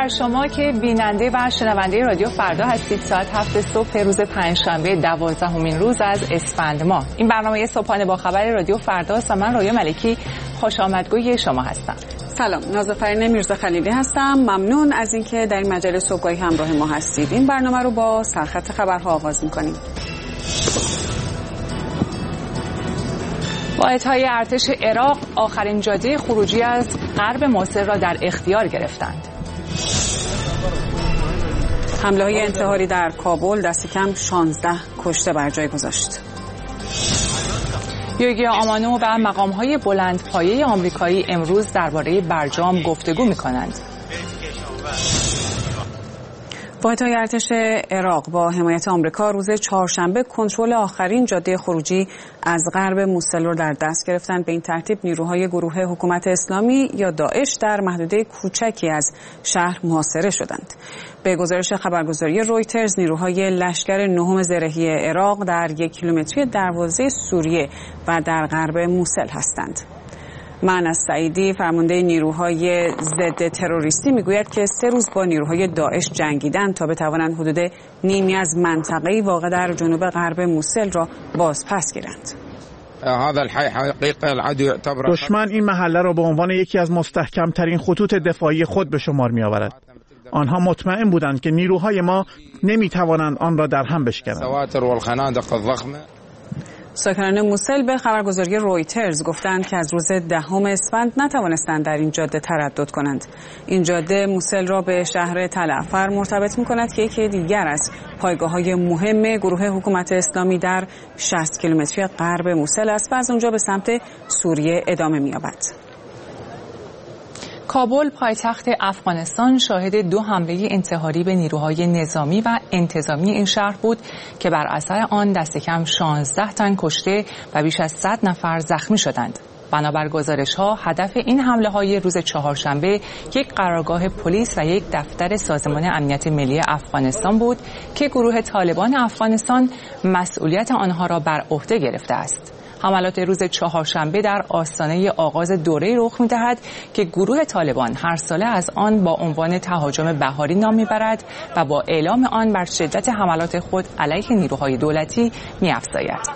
بر شما که بیننده و شنونده رادیو فردا هستید. ساعت 7 صبح روز پنجشنبه 12مین روز از اسفند ماه. این برنامه صبحانه با خبر رادیو فردا است و من رویا ملکی خوش آمدگوی شما هستم. سلام، نازافرین میرزا خلیلی هستم. ممنون از اینکه در این مجله صبحگاهی همراه ما هستید. این برنامه رو با سرخط خبرها آغاز می‌کنیم. واحدهای ارتش عراق آخرین جاده خروجی از غرب موصل را در اختیار گرفتند. حمله‌های انتحاری در کابل دست کم 16 کشته بر جای گذاشت. یوگیا آمانو و مقام‌های بلندپایه آمریکایی امروز درباره برجام گفتگو می‌کنند. واحدهای ارتش عراق با حمایت آمریکا روز چهارشنبه کنترل آخرین جاده خروجی از غرب موصل را در دست گرفتند. به این ترتیب نیروهای گروه حکومت اسلامی یا داعش در محدوده کوچکی از شهر محاصره شدند. به گزارش خبرگزاری رویترز، نیروهای لشکر نهم زرهی عراق در 1 کیلومتری دروازه سوریه و در غرب موصل هستند. معنی سعیدی فرمانده نیروهای ضد تروریستی میگوید که 3 روز با نیروهای داعش جنگیدند تا بتوانند حدود نیمی از منطقه واقع در جنوب غرب موصل را بازپس گیرند. دشمن این محله را به عنوان یکی از مستحکم‌ترین خطوط دفاعی خود به شمار می‌آورد. آنها مطمئن بودند که نیروهای ما نمی‌توانند آن را در هم بشکنند. ساکنان موصل به خبرگزاری رویترز گفتند که از روز 10 اسفند نتوانستند در این جاده تردد کنند. این جاده موصل را به شهر تلعفر مرتبط می‌کند که یکی دیگر از پایگاه‌های مهم گروه حکومت اسلامی در 60 کیلومتری غرب موصل است و از اونجا به سمت سوریه ادامه می‌یابد. کابل پایتخت افغانستان شاهد 2 حمله انتحاری به نیروهای نظامی و انتظامی این شهر بود که بر اثر آن دست کم 16 تن کشته و بیش از 100 نفر زخمی شدند. بنابر گزارش‌ها هدف این حمله‌های روز چهارشنبه یک قرارگاه پلیس و یک دفتر سازمان امنیت ملی افغانستان بود که گروه طالبان افغانستان مسئولیت آنها را بر عهده گرفته است. حملات روز چهارشنبه در آستانه آغاز دوره رخ می‌دهد که گروه طالبان هر ساله از آن با عنوان تهاجم بهاری نام می‌برد و با اعلام آن بر شدت حملات خود علیه نیروهای دولتی می‌افزاید.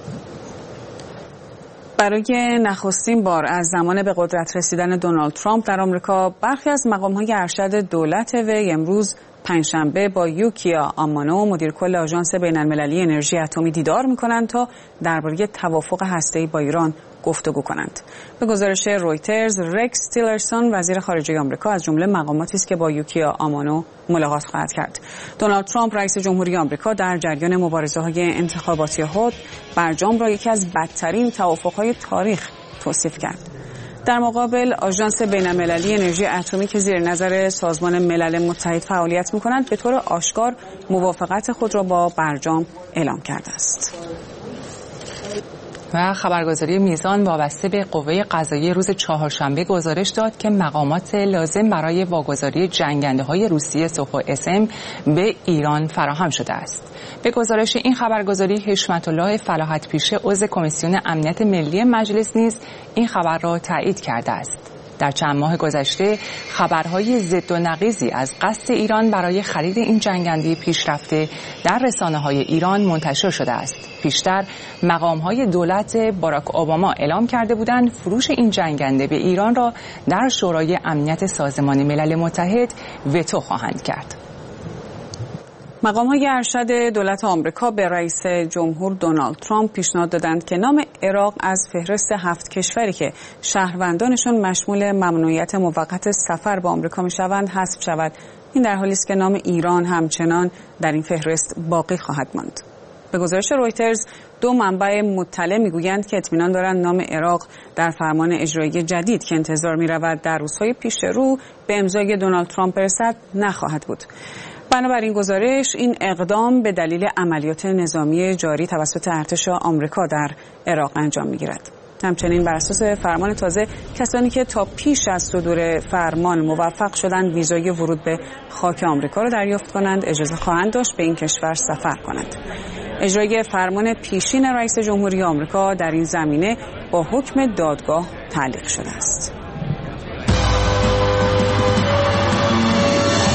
برای نخستین بار از زمان به قدرت رسیدن دونالد ترامپ در آمریکا، برخی از مقام‌های ارشد دولت وی امروز پنجشنبه با یوکیا آمانو مدیر کل آژانس بین‌المللی انرژی اتمی دیدار می‌کنند تا درباره توافق هسته‌ای با ایران گفتگو کنند. به گزارش رویترز، رکس تیلرسون وزیر خارجه آمریکا از جمله مقاماتی است که با یوکیا آمانو ملاقات خواهد کرد. دونالد ترامپ رئیس جمهوری آمریکا در جریان مبارزه‌های انتخاباتی خود برجام را یکی از بدترین توافق‌های تاریخ توصیف کرد. در مقابل آژانس بین‌المللی انرژی اتمی که زیر نظر سازمان ملل متحد فعالیت می‌کند به طور آشکار موافقت خود را با برجام اعلام کرده است. و خبرگزاری میزان وابسته به قوه قضاییه روز چهارشنبه گزارش داد که مقامات لازم برای واگذاری جنگنده‌های روسیه سوخو اسم به ایران فراهم شده است. به گزارش این خبرگزاری، حشمت الله فلاحت پیشه عضو کمیسیون امنیت ملی مجلس نیز این خبر را تایید کرده است. در چند ماه گذشته خبرهای ضد و نقیضی از قصد ایران برای خرید این جنگنده پیشرفته در رسانه‌های ایران منتشر شده است. پیشتر مقام‌های دولت باراک اوباما اعلام کرده بودند فروش این جنگنده به ایران را در شورای امنیت سازمان ملل متحد وتو خواهند کرد. مقام‌های ارشد دولت آمریکا به رئیس جمهور دونالد ترامپ پیشنهاد دادند که نام عراق از فهرست 7 کشوری که شهروندانشان مشمول ممنوعیت موقت سفر به آمریکا می‌شوند حذف شود. این در حالی است که نام ایران همچنان در این فهرست باقی خواهد ماند. به گزارش رویترز، 2 منبع مطلع میگویند که اطمینان دارند نام عراق در فرمان اجرایی جدید که انتظار می‌رود در روزهای پیش رو به امضای دونالد ترامپ برسد نخواهد بود. بنابراین گزارش این اقدام به دلیل عملیات نظامی جاری توسط ارتش آمریکا در عراق انجام می‌گیرد. همچنین بر اساس فرمان تازه کسانی که تا پیش از صدور فرمان موفق شدند ویزای ورود به خاک آمریکا را دریافت کنند اجازه خواهند داشت به این کشور سفر کنند. اجرای فرمان پیشین رئیس جمهوری آمریکا در این زمینه با حکم دادگاه تعلیق شده است.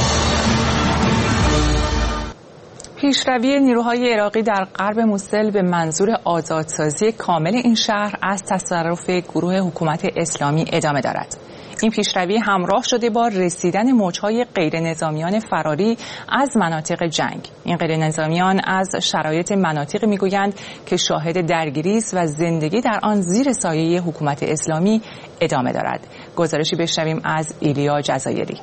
پیشروی نیروهای عراقی در غرب موسل به منظور آزادسازی کامل این شهر از تصرف گروه حکومت اسلامی ادامه دارد. این پیشروی همراه شده با رسیدن موج‌های غیرنظامیان فراری از مناطق جنگ. این غیرنظامیان از شرایط مناطقی میگویند که شاهد درگیری است و زندگی در آن زیر سایه حکومت اسلامی ادامه دارد. گزارشی بشنویم از ایلیا جزایری.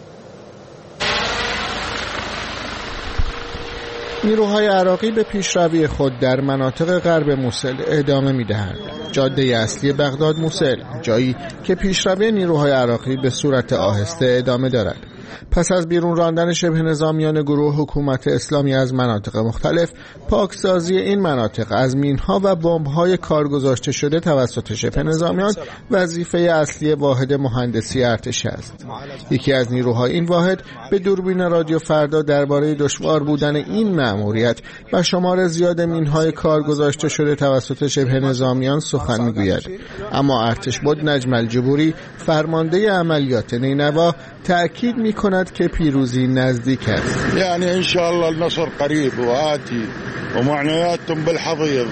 نیروهای عراقی به پیشروی خود در مناطق غرب موسل ادامه می‌دهند. جاده اصلی بغداد موسل، جایی که پیشروی نیروهای عراقی به صورت آهسته ادامه دارد. پس از بیرون راندن شبه نظامیان گروه حکومت اسلامی از مناطق مختلف، پاکسازی این مناطق از مینها و بمب‌های کارگذاشته شده توسط شبه نظامیان وظیفه اصلی واحد مهندسی ارتش است. یکی از نیروهای این واحد به دوربین رادیو فردا درباره دشوار بودن این مأموریت و شمار زیاد مینهای کارگذاشته شده توسط شبه نظامیان سخن میگوید. اما ارتشبد نجم الجبوری، فرمانده عملیات نینوا، تأکید می‌کند که پیروزی نزدیک است. یعنی ان شاء الله النصر قریب و آتی و معنویاتتون بالحضیض.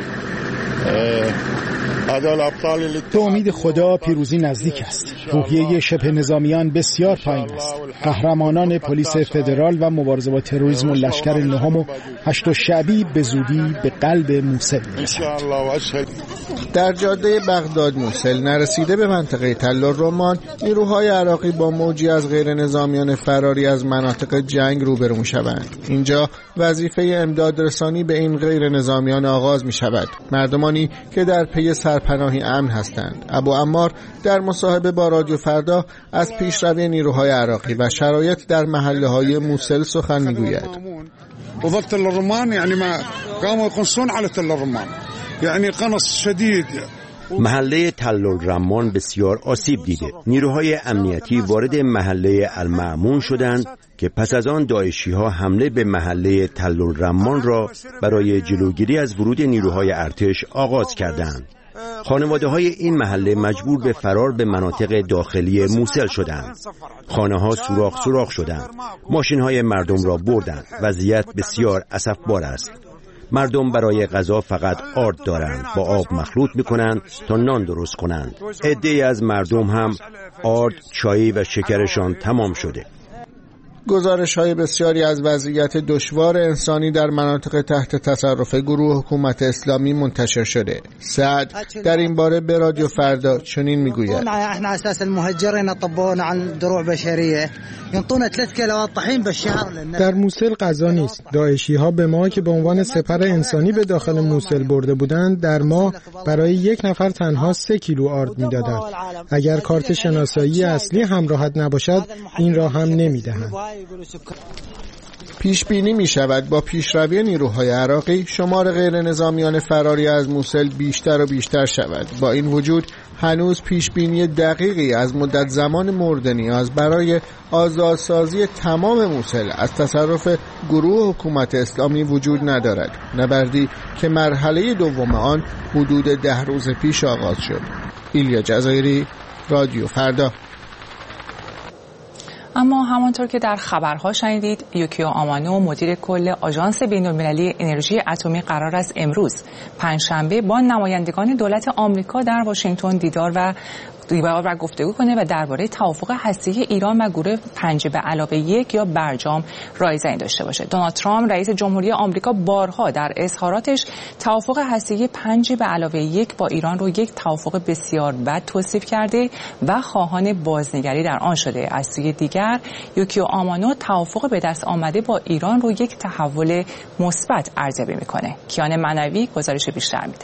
به امید خدا پیروزی نزدیک است. روحیه شبه نظامیان بسیار پایین است. قهرمانان پلیس فدرال و مبارزه با تروریسم و لشکر نهم و 8 شعبی به زودی به قلب موسل می‌رسند. در جاده بغداد موسل نرسیده به منطقه تل الرمان، نیروهای عراقی با موجی از غیر نظامیان فراری از مناطق جنگ روبرو می‌شوند. اینجا وظیفه امداد رسانی به این غیر نظامیان آغاز می‌شود. مردمانی که در پی سرپناهی امن هستند. ابو عمار در مصاحبه با رادیو فردا از پیشروی نیروهای عراقی و شرایط در محله‌های موسل سخن می‌گوید. وضع تل الرمان یعنی ما قاموا يقنصون على تل الرمان یعنی قنص شدید. محله تل الرمان بسیار آسیب دیده. نیروهای امنیتی وارد محله المأمون شدند که پس از آن داعشی‌ها حمله به محله تل الرمان را برای جلوگیری از ورود نیروهای ارتش آغاز کردند. خانواده‌های این محله مجبور به فرار به مناطق داخلی موسل شدند. خانه‌ها سوراخ شدند. ماشین‌های مردم را بردند. وضعیت بسیار اسفبار است. مردم برای غذا فقط آرد دارند. با آب مخلوط می‌کنند تا نان درست کنند. عده‌ای از مردم هم آرد، چای و شکرشان تمام شده. گزارش‌های بسیاری از وضعیت دشوار انسانی در مناطق تحت تصرف گروه حکومت اسلامی منتشر شده. سعد در این باره به رادیو فردا چنین میگوید: احنا اساس المهجرين طبونا عن دروع بشريه ينطونا 3 كيلوات طحين بالشهر. در موسل غذا نیست. داعشی‌ها به ما که به عنوان سپر انسانی به داخل موسل برده بودند در ماه برای 1 نفر تنها 3 کیلو آرد میدادند. اگر کارت شناسایی اصلی همراهت نباشد این را هم نمیدهند. پیش بینی می شود با پیشروی نیروهای عراقی شمار غیر نظامیان فراری از موسل بیشتر و بیشتر شود. با این وجود هنوز پیش بینی دقیقی از مدت زمان مورد نیاز برای آزادسازی تمام موسل از تصرف گروه حکومت اسلامی وجود ندارد. نبردی که مرحله دوم آن حدود 10 روز پیش آغاز شد. ایلیا جزایری، رادیو فردا. اما همانطور که در خبرها شنیدید، یوکیو آمانو مدیر کل آژانس بین‌المللی انرژی اتمی قرار است امروز پنجشنبه با نمایندگان دولت آمریکا در واشنگتن دیدار و گفتگو کنه و درباره توافق هسته‌ای ایران و گروه 5+1 یا برجام رایزنی داشته باشه. دونالد ترامپ رئیس جمهوری آمریکا بارها در اظهاراتش توافق هسته‌ای 5+1 با ایران رو یک توافق بسیار بد توصیف کرده و خواهان بازنگری در آن شده. از سوی دیگر یوکیو آمانو توافق به دست آمده با ایران رو یک تحول مثبت ارزیابی میکنه. کیان منوی گزارش بیشتر میده.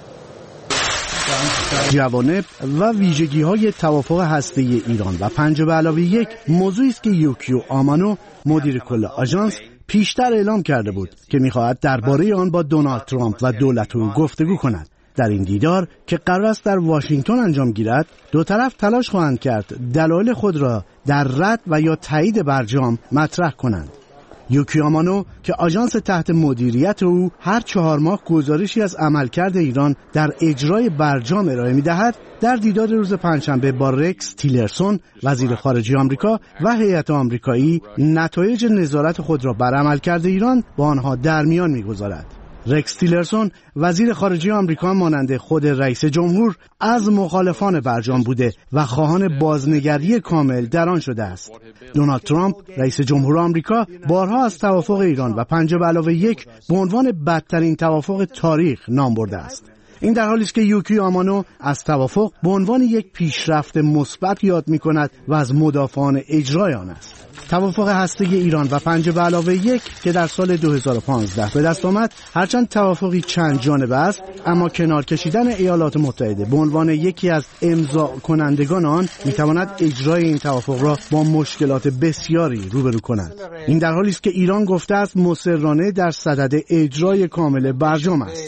جوانب و ویژگی‌های توافق هسته‌ای ایران و 5+1 موضوعی است که یوکیو آمانو مدیر کل آژانس پیشتر اعلام کرده بود که می‌خواهد درباره آن با دونالد ترامپ و دولت او گفتگو کند. در این دیدار که قرار است در واشنگتن انجام گیرد، دو طرف تلاش خواهند کرد دلایل خود را در رد و یا تایید برجام مطرح کنند. یوکیو آمانو که آژانس تحت مدیریت او هر 4 ماه گزارشی از عملکرد ایران در اجرای برجام ارائه می‌دهد، در دیدار روز پنجشنبه با رکس تیلرسون وزیر خارجه آمریکا و هیئت آمریکایی نتایج نظارت خود را بر عملکرد ایران با آنها در میان می‌گذارد. رکس تیلرسون وزیر خارجه آمریکا مانند خود رئیس جمهور از مخالفان برجام بوده و خواهان بازنگری کامل در آن شده است. دونالد ترامپ رئیس جمهور آمریکا بارها از توافق ایران و 5+1 به عنوان بدترین توافق تاریخ نام برده است. این در حالی است که یوکیو آمانو از توافق به عنوان یک پیشرفت مثبت یاد می‌کند و از مدافعان اجرای آن است. توافق هسته‌ای ایران و 5+1 که در سال 2015 به دست آمد، هرچند توافقی چند جانبه است، اما کنار کشیدن ایالات متحده به عنوان یکی از امضا کنندگان آن می‌تواند اجرای این توافق را با مشکلات بسیاری روبرو کند. این در حالی است که ایران گفته است مصرانه در صدد اجرای کامل برجام است.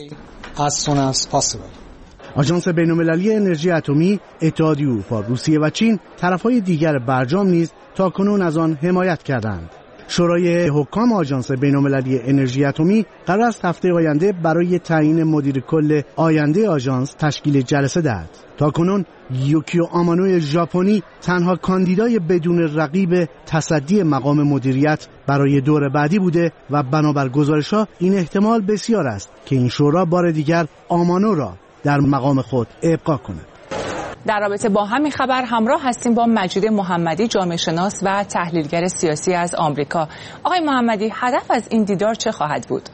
آژانس بین‌المللی انرژی اتمی، اتحادیه اروپا، روسیه و چین طرف‌های دیگر برجام نیز تاکنون از آن حمایت کردند. شورای حکام آژانس بین‌المللی انرژی اتمی قرار است هفته آینده برای تعیین مدیر کل آینده آژانس تشکیل جلسه دهد. تاکنون یوکیو آمانو ژاپنی تنها کاندیدای بدون رقیب تصدی مقام مدیریت برای دور بعدی بوده و بنابر گزارش‌ها این احتمال بسیار است که این شورا بار دیگر آمانو را در مقام خود ابقا کند. در رابطه با همین خبر همراه هستیم با مجید محمدی، جامعه شناس و تحلیلگر سیاسی از آمریکا. آقای محمدی، هدف از این دیدار چه خواهد بود؟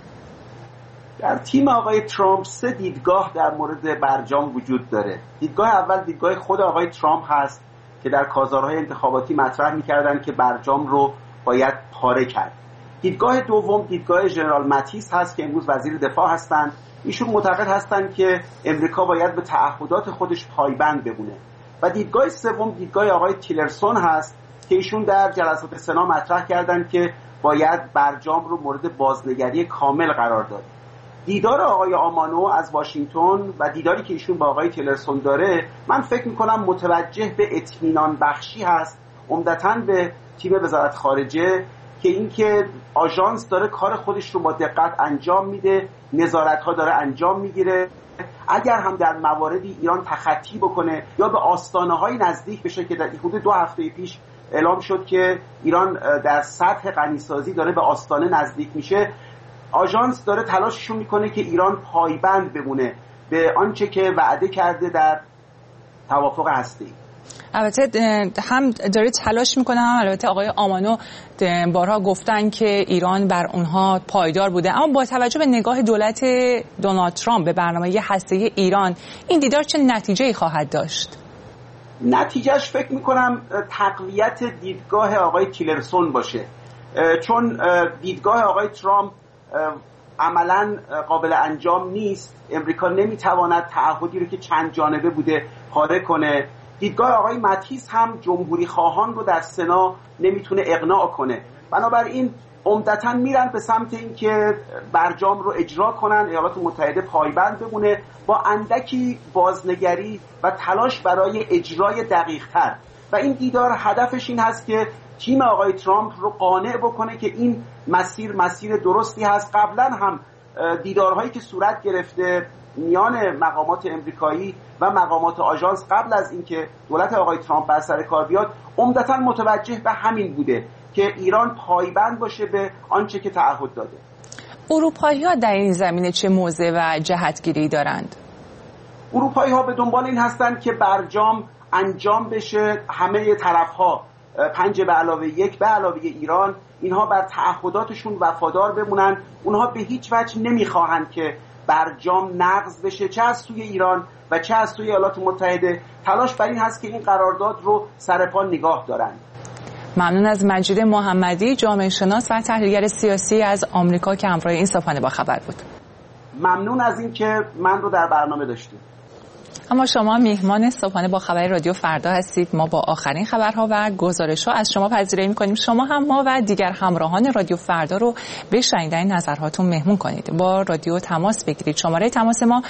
در تیم آقای ترامپ 3 دیدگاه در مورد برجام وجود داره. دیدگاه اول دیدگاه خود آقای ترامپ هست که در کازارهای انتخاباتی مطرح می‌کردن که برجام رو باید پاره کرد. دیدگاه دوم دیدگاه ژنرال ماتیس هست که امروز وزیر دفاع هستند. ایشون معتقد هستند که امریکا باید به تعهدات خودش پایبند بمونه. و دیدگاه سوم دیدگاه آقای تیلرسون هست که ایشون در جلسات سنا مطرح کردند که باید برجام رو مورد بازنگری کامل قرار داد. دیدار آقای آمانو از واشنگتن و دیداری که ایشون با آقای تیلرسون داره، من فکر می‌کنم متوجه به اطمینان بخشی هست عمدتاً به تیم وزارت خارجه که اینکه آژانس داره کار خودش رو با دقت انجام میده، نظارت‌ها داره انجام میگیره. اگر هم در مواردی ایران تخطی بکنه یا به آستانه‌های نزدیک بشه که در حدود 2 هفته پیش اعلام شد که ایران در سطح غنیسازی داره به آستانه نزدیک میشه، آژانس داره تلاششون میکنه که ایران پایبند بمونه به آنچه که وعده کرده در توافق هسته‌ای. البته هم داره تلاش میکنه، هم البته آقای آمانو بارها گفتن که ایران بر اونها پایدار بوده. اما با توجه به نگاه دولت دونالد ترامپ به برنامه هسته‌ای ایران، این دیدار چه نتیجه‌ای خواهد داشت؟ نتیجهش فکر میکنم تقویت دیدگاه آقای تیلرسون باشه، چون دیدگاه آقای ترامپ عملاً قابل انجام نیست. امریکا نمیتواند تعهدی رو که چند جانبه بوده پاره کنه. دیدگاه آقای ماتیس هم جمهوری خواهان رو در سنا نمیتونه اقناع کنه. بنابراین عمدتاً میرن به سمت این که برجام رو اجرا کنن، ایالات متحده پایبند بمونه با اندکی بازنگری و تلاش برای اجرای دقیق‌تر. و این دیدار هدفش این هست که تیم آقای ترامپ رو قانع بکنه که این مسیر درستی هست. قبلا هم دیدارهایی که صورت گرفته میان مقامات امریکایی و مقامات آژانس قبل از اینکه دولت آقای ترامپ بر سر کار بیاد، عمدتاً متوجه به همین بوده که ایران پایبند باشه به آنچه که تعهد داده. اروپایی‌ها در این زمینه چه موضع و جهتگیری دارند؟ اروپایی‌ها به دنبال این هستند که برجام انجام بشه، همه طرف‌ها 5+1 به علاوه ایران اینها بر تعهداتشون وفادار بمونن. اونها به هیچ وجه نمیخواهند که برجام نقض بشه، چه از سوی ایران و چه از سوی ایالات متحده. تلاش بر این هست که این قرارداد رو سر پا نگاه دارن. ممنون از مجید محمدی، جامعه شناس و تحلیلگر سیاسی از آمریکا که همراه این صبحانه با خبر بود. ممنون از این که من رو در برنامه داشتیم. اما شما میهمان صبحانه با خبر رادیو فردا هستید. ما با آخرین خبرها و گزارش‌ها از شما پذیرایی می‌کنیم. شما هم ما و دیگر همراهان رادیو فردا رو به شنیدن نظرهاتون مهمون کنید. با رادیو تماس بگیرید. شماره تماس ما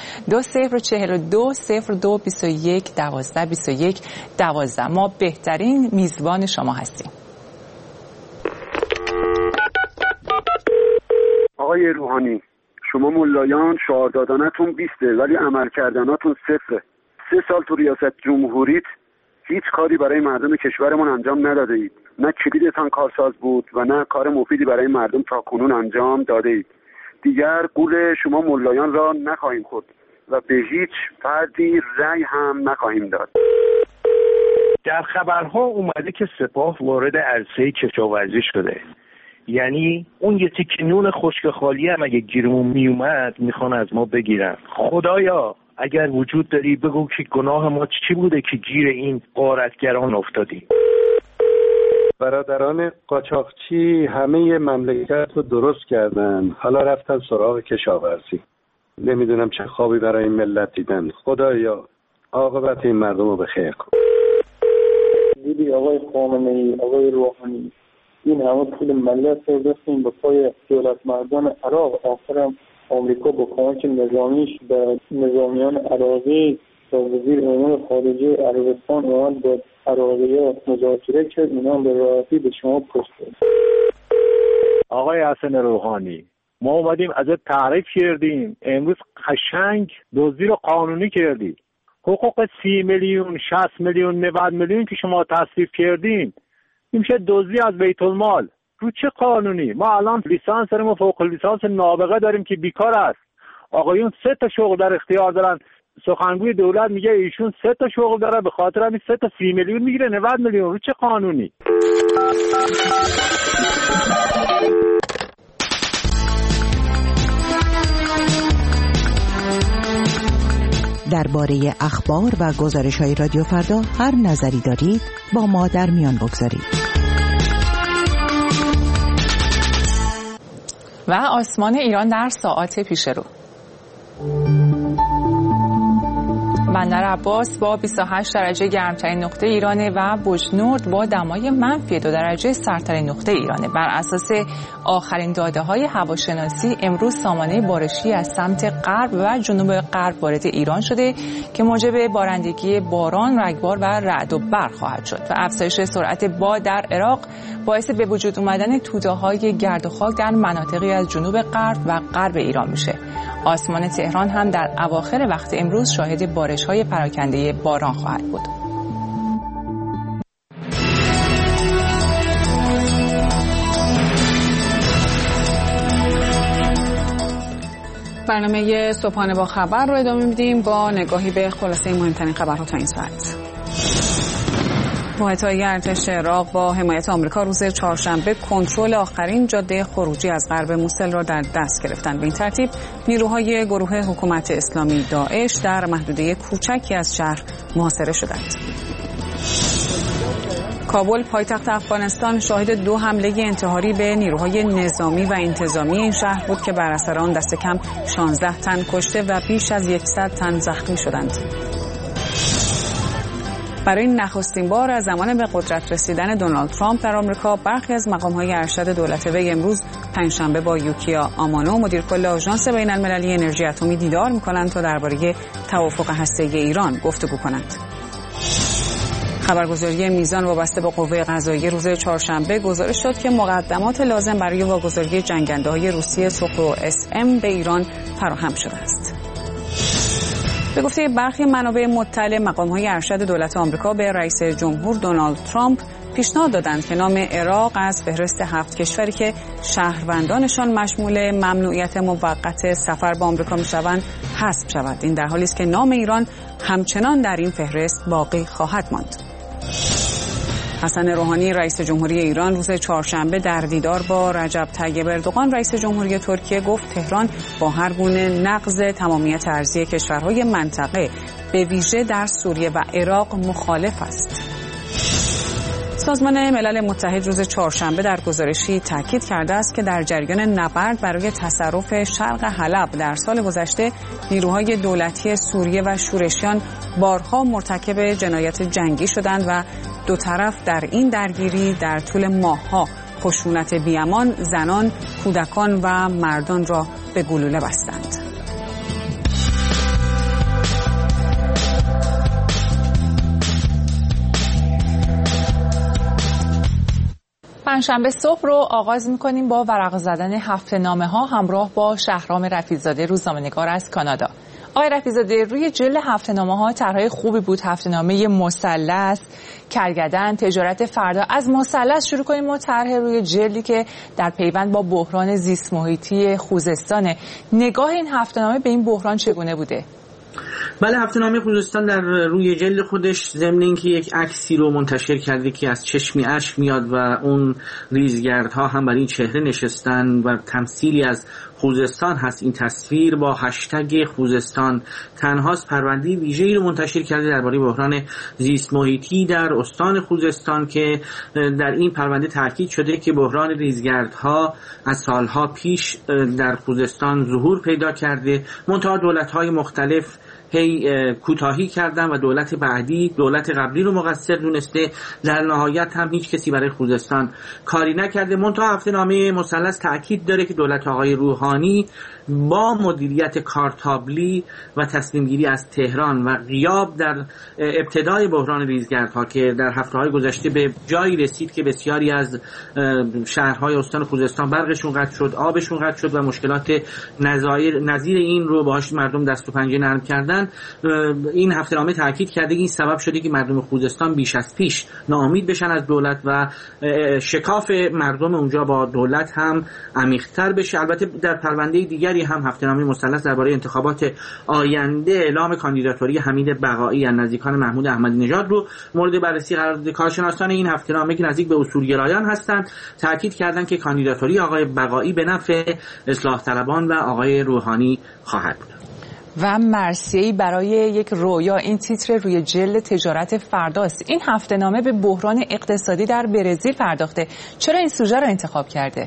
2042 02 21 12 21 12. ما بهترین میزبان شما هستیم. آقای روحانی، شما ملایان شعار دادنتون 20 ولی عمل کردناتون 0. 3 سال تو ریاست جمهوریت هیچ کاری برای مردم کشورمون انجام نداده اید. نه کلیدتان کارساز بود و نه کار مفیدی برای مردم تا کنون انجام داده اید. دیگر گول شما ملایان را نخواهیم خورد و به هیچ فردی رأی هم نخواهیم داد. در خبرها اومده که سپاه وارد عرصه کشاورزی شده. یعنی اون یه تیکه نون خشک خالی هم اگه گیرمون میومد میخوان از ما بگیرن. خدایا اگر وجود داری بگو که گناه ما چی بوده که گیر این غارتگران افتادیم. برادران قاچاقچی همه مملکت رو درست کردن، حالا رفتن سراغ کشاورزی. نمیدونم چه خوابی برای این ملت دیدن. خدایا عاقبت این مردم رو به خیر کن. دیدی آقای خامنه‌ای، آقای روحانی، این همه پول ملت رو دستیم به پای دولت مردان عراق. آخرم آمریکا با کمک نظامیش به نظامیان عراقی و وزیر امور خارجه عربستان اومد با عراقی‌ها مذاکره کرد، اینا به راحتی به شما پشت داد. آقای حسن روحانی، ما اومدیم ازت تعریف کردیم، امروز قشنگ دزدی رو قانونی کردی. حقوق 30 میلیون 60 میلیون 90 میلیون که شما تصویب کردین این میشه دزدی از بیت المال. رو چه قانونی؟ ما الان لیسانس داریم و فوق لیسانس نابغه داریم که بیکار است. آقایون 3 تا شغل در اختیار دارن. سخنگوی دولت میگه ایشون 3 تا شغل داره، به خاطر همین 3 تا 30 میلیون میگیره 90 میلیون. رو چه قانونی؟ درباره اخبار و گزارش‌های رادیو فردا هر نظری دارید با ما در میان بگذارید. و آسمان ایران در ساعات پیش رو. بندر عباس با 28 درجه گرمترین نقطه ایرانه و بوجنورد با دمای -2 درجه سردترین نقطه ایرانه. بر اساس آخرین داده‌های هواشناسی امروز سامانه بارشی از سمت غرب و جنوب غرب وارد ایران شده که موجب بارندگی باران، رگبار و رعد و برق خواهد شد و افزایش سرعت باد در عراق باعث به وجود اومدن توده‌های گرد و خاک در مناطقی از جنوب غرب و غرب ایران میشه. آسمان تهران هم در اواخر وقت امروز شاهد بارش‌های پراکنده باران خواهد بود. برنامه صبحانه با خبر رو ادامه میدیم با نگاهی به خلاصه مهمترین خبرها تا این ساعت. واحدهای ارتش عراق با حمایت آمریکا روز چهارشنبه کنترل آخرین جاده خروجی از غرب موسل را در دست گرفتند. به این ترتیب نیروهای گروه حکومت اسلامی داعش در محدوده کوچکی از شهر محاصره شدند. کابل پایتخت افغانستان شاهد 2 حمله انتحاری به نیروهای نظامی و انتظامی این شهر بود که بر اثر آن دست کم 16 تن کشته و بیش از 100 تن زخمی شدند. برای نخستین بار از زمان به قدرت رسیدن دونالد ترامپ در آمریکا برخی از مقام‌های ارشد دولت وی امروز پنجشنبه با یوکیا آمانو مدیر کل آژانس بین‌المللی انرژی اتمی دیدار می‌کنند تا درباره توافق هسته‌ای ایران گفتگو کنند. خبرگزاری میزان وابسته به قوه قضاییه روز چهارشنبه گزارش داد که مقدمات لازم برای واگذاری جنگنده‌های روسیه سوخو SM به ایران فراهم شده است. به گفته برخی منابع مطلع، مقام‌های ارشد دولت آمریکا به رئیس جمهور دونالد ترامپ پیشنهاد دادند که نام عراق از فهرست 7 کشوری که شهروندانشان مشمول ممنوعیت موقت سفر به آمریکا می‌شوند حذف شود. این در حالی است که نام ایران همچنان در این فهرست باقی خواهد ماند. حسن روحانی رئیس جمهوری ایران روز چهارشنبه در دیدار با رجب طیب اردوغان رئیس جمهوری ترکیه گفت تهران با هر گونه نقض تمامیت ارضی کشورهای منطقه به ویژه در سوریه و عراق مخالف است. سازمان ملل متحد روز چهارشنبه در گزارشی تاکید کرده است که در جریان نبرد برای تصرف شرق حلب در سال گذشته نیروهای دولتی سوریه و شورشیان بارها مرتکب جنایت جنگی شدند و دو طرف در این درگیری در طول ماه‌ها خشونت بی‌امان زنان، کودکان و مردان را به گلوله بستند. پنجشنبه صبح رو آغاز می‌کنیم با ورق زدن هفته‌نامه‌ها همراه با شهرام رفیع‌زاده روزنامه‌نگار از کانادا. آقای رفیع‌زاده، روی جلد هفته‌نامه‌ها طرح‌های خوبی بود. هفته‌نامه مثلث، کرگدن، تجارت فردا. از مثلث شروع کنیم. ما طرح روی جلدی که در پیوند با بحران زیست محیطی خوزستان. نگاه این هفته‌نامه به این بحران چگونه بوده؟ بله، هفته‌نامه خوزستان در روی جلد خودش ضمن اینکه یک عکسی رو منتشر کرده که از چشمی اشک میاد و اون ریزگردها هم بر این چهره نشستن و تمثیلی از خوزستان هست. این تصویر با هشتگ خوزستان تنهاست پرونده ویژه‌ای رو منتشر کرده درباره بحران زیست محیطی در استان خوزستان که در این پرونده تاکید شده که بحران ریزگردها از سالها پیش در خوزستان ظهور پیدا کرده، منتها دولت‌های مختلف کوتاهی کردن و دولت بعدی دولت قبلی رو مقصر دونسته. در نهایت هم هیچ کسی برای خوزستان کاری نکرده. منتها هفته‌نامه مثلث تاکید داره که دولت آقای روحانی با مدیریت کارتابلی و تصمیم گیری از تهران و غیاب در ابتدای بحران ریزگردها که در هفته‌های گذشته به جایی رسید که بسیاری از شهرهای استان خوزستان برقشون قطع شد، آبشون قطع شد و مشکلات نظیر این رو باهاش مردم دست و پنجه نرم کردن. این هفته‌نامه تاکید کرده این سبب شده که مردم خوزستان بیش از پیش ناامید بشن از دولت و شکاف مردم اونجا با دولت هم عمیق‌تر بشه. البته در پرونده دیگری هم هفته‌نامه مثلث درباره انتخابات آینده اعلام کاندیداتوری حمید بقایی از نزدیکان محمود احمدی نژاد رو مورد بررسی قرار داده. کارشناسان این هفته‌نامه که نزدیک به اصولگرایان هستند تاکید کردند که کاندیداتوری آقای بقایی به نفع اصلاح طلبان و آقای روحانی خواهد بود. و مرثیه‌ای برای یک رویا، این تیتر روی جلد تجارت فرداست. این هفته‌نامه به بحران اقتصادی در برزیل پرداخته. چرا این سوژه را انتخاب کرده؟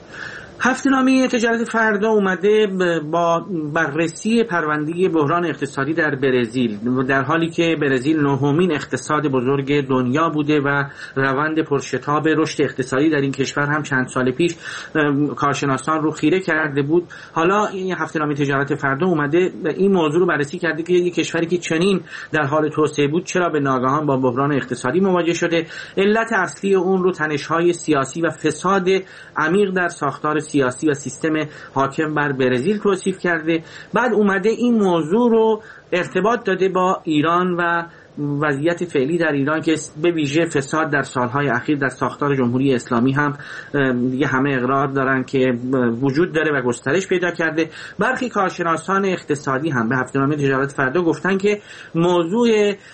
هفته‌نامه تجارت فردا اومده با بررسی پرونده بحران اقتصادی در برزیل، در حالی که برزیل نهمین اقتصاد بزرگ دنیا بوده و روند پرشتاب رشد اقتصادی در این کشور هم چند سال پیش کارشناسان رو خیره کرده بود. حالا این هفته‌نامه تجارت فردا اومده این موضوع رو بررسی کرده که یک کشوری که چنین در حال توسعه بود چرا به ناگهان با بحران اقتصادی مواجه شده. علت اصلی اون رو تنش‌های سیاسی و فساد عمیق در ساختار سیاسی و سیستم حاکم بر برزیل توصیف کرده. بعد اومده این موضوع رو ارتباط داده با ایران و وضعیت فعلی در ایران که به ویژه فساد در سالهای اخیر در ساختار جمهوری اسلامی هم دیگه همه اقرار دارن که وجود داره و گسترش پیدا کرده. برخی کارشناسان اقتصادی هم به هفته‌نامه تجارت فردا گفتن که موضوع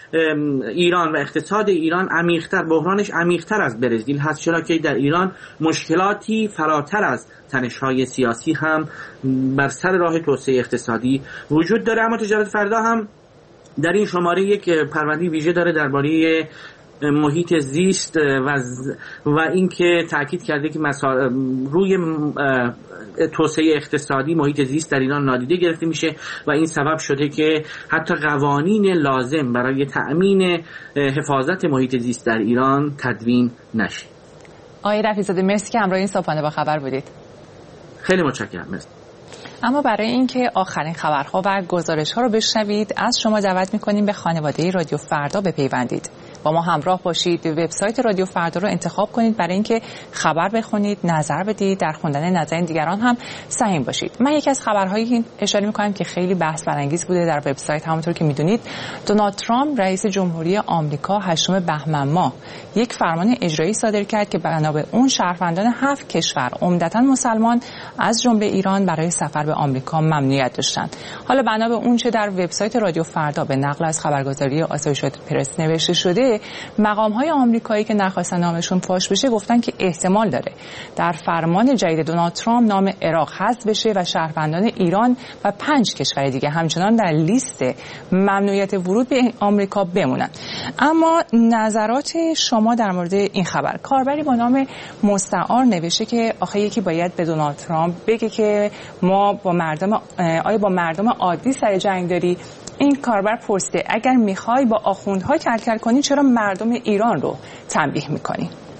ایران و اقتصاد ایران عمیق‌تر، بحرانش عمیق‌تر از برزیل هست، چرا که در ایران مشکلاتی فراتر از تنش‌های سیاسی هم بر سر راه توسعه اقتصادی وجود داره. اما تجارت فردا هم در این شماره یک پرونده ویژه داره درباره محیط زیست و اینکه تاکید کرده که روی توسعه اقتصادی محیط زیست در ایران نادیده گرفته میشه و این سبب شده که حتی قوانین لازم برای تأمین حفاظت محیط زیست در ایران تدوین نشه. آقای رفیع‌زاده مرسی که همراه این صبحانه با خبر بودید. خیلی متشکرم. مرسی. اما برای اینکه آخرین خبرها و گزارش‌ها رو بشنوید از شما دعوت می‌کنیم به خانواده رادیو فردا بپیوندید. با ما همراه باشید. وبسایت رادیو فردا رو انتخاب کنید برای اینکه خبر بخونید، نظر بدید، در خوندن نظر دیگران هم سهیم باشید. من یکی از خبرهایی اشاره می‌کنم که خیلی بحث برانگیز بوده در وبسایت. همونطور که می‌دونید دونالد ترامپ رئیس جمهوری آمریکا 8 بهمن ماه یک فرمان اجرایی صادر کرد که بنا به اون شهروندان 7 کشور عمدتاً مسلمان از جمله ایران برای سفر به آمریکا ممنوعیت داشتند. حالا بنا به اون چه در وبسایت رادیو فردا به نقل از خبرگزاری آسوشییتد پرس نوشته شده، مقام‌های آمریکایی که نخواستن نامشون فاش بشه گفتن که احتمال داره در فرمان جدید دونالد ترامپ نام عراق حذف بشه و شهروندان ایران و 5 کشور دیگه همچنان در لیست ممنوعیت ورود به آمریکا بمونن. اما نظرات شما در مورد این خبر؟ کاربری با نام مستعار نوشته که آخه یکی باید به دونالد ترامپ بگه که ما با مردم عادی سر جنگ داری. این کاربر پرسیده اگر میخوای با آخوندها کلکل کنی چرا مردم ایران رو تنبیه میکنی؟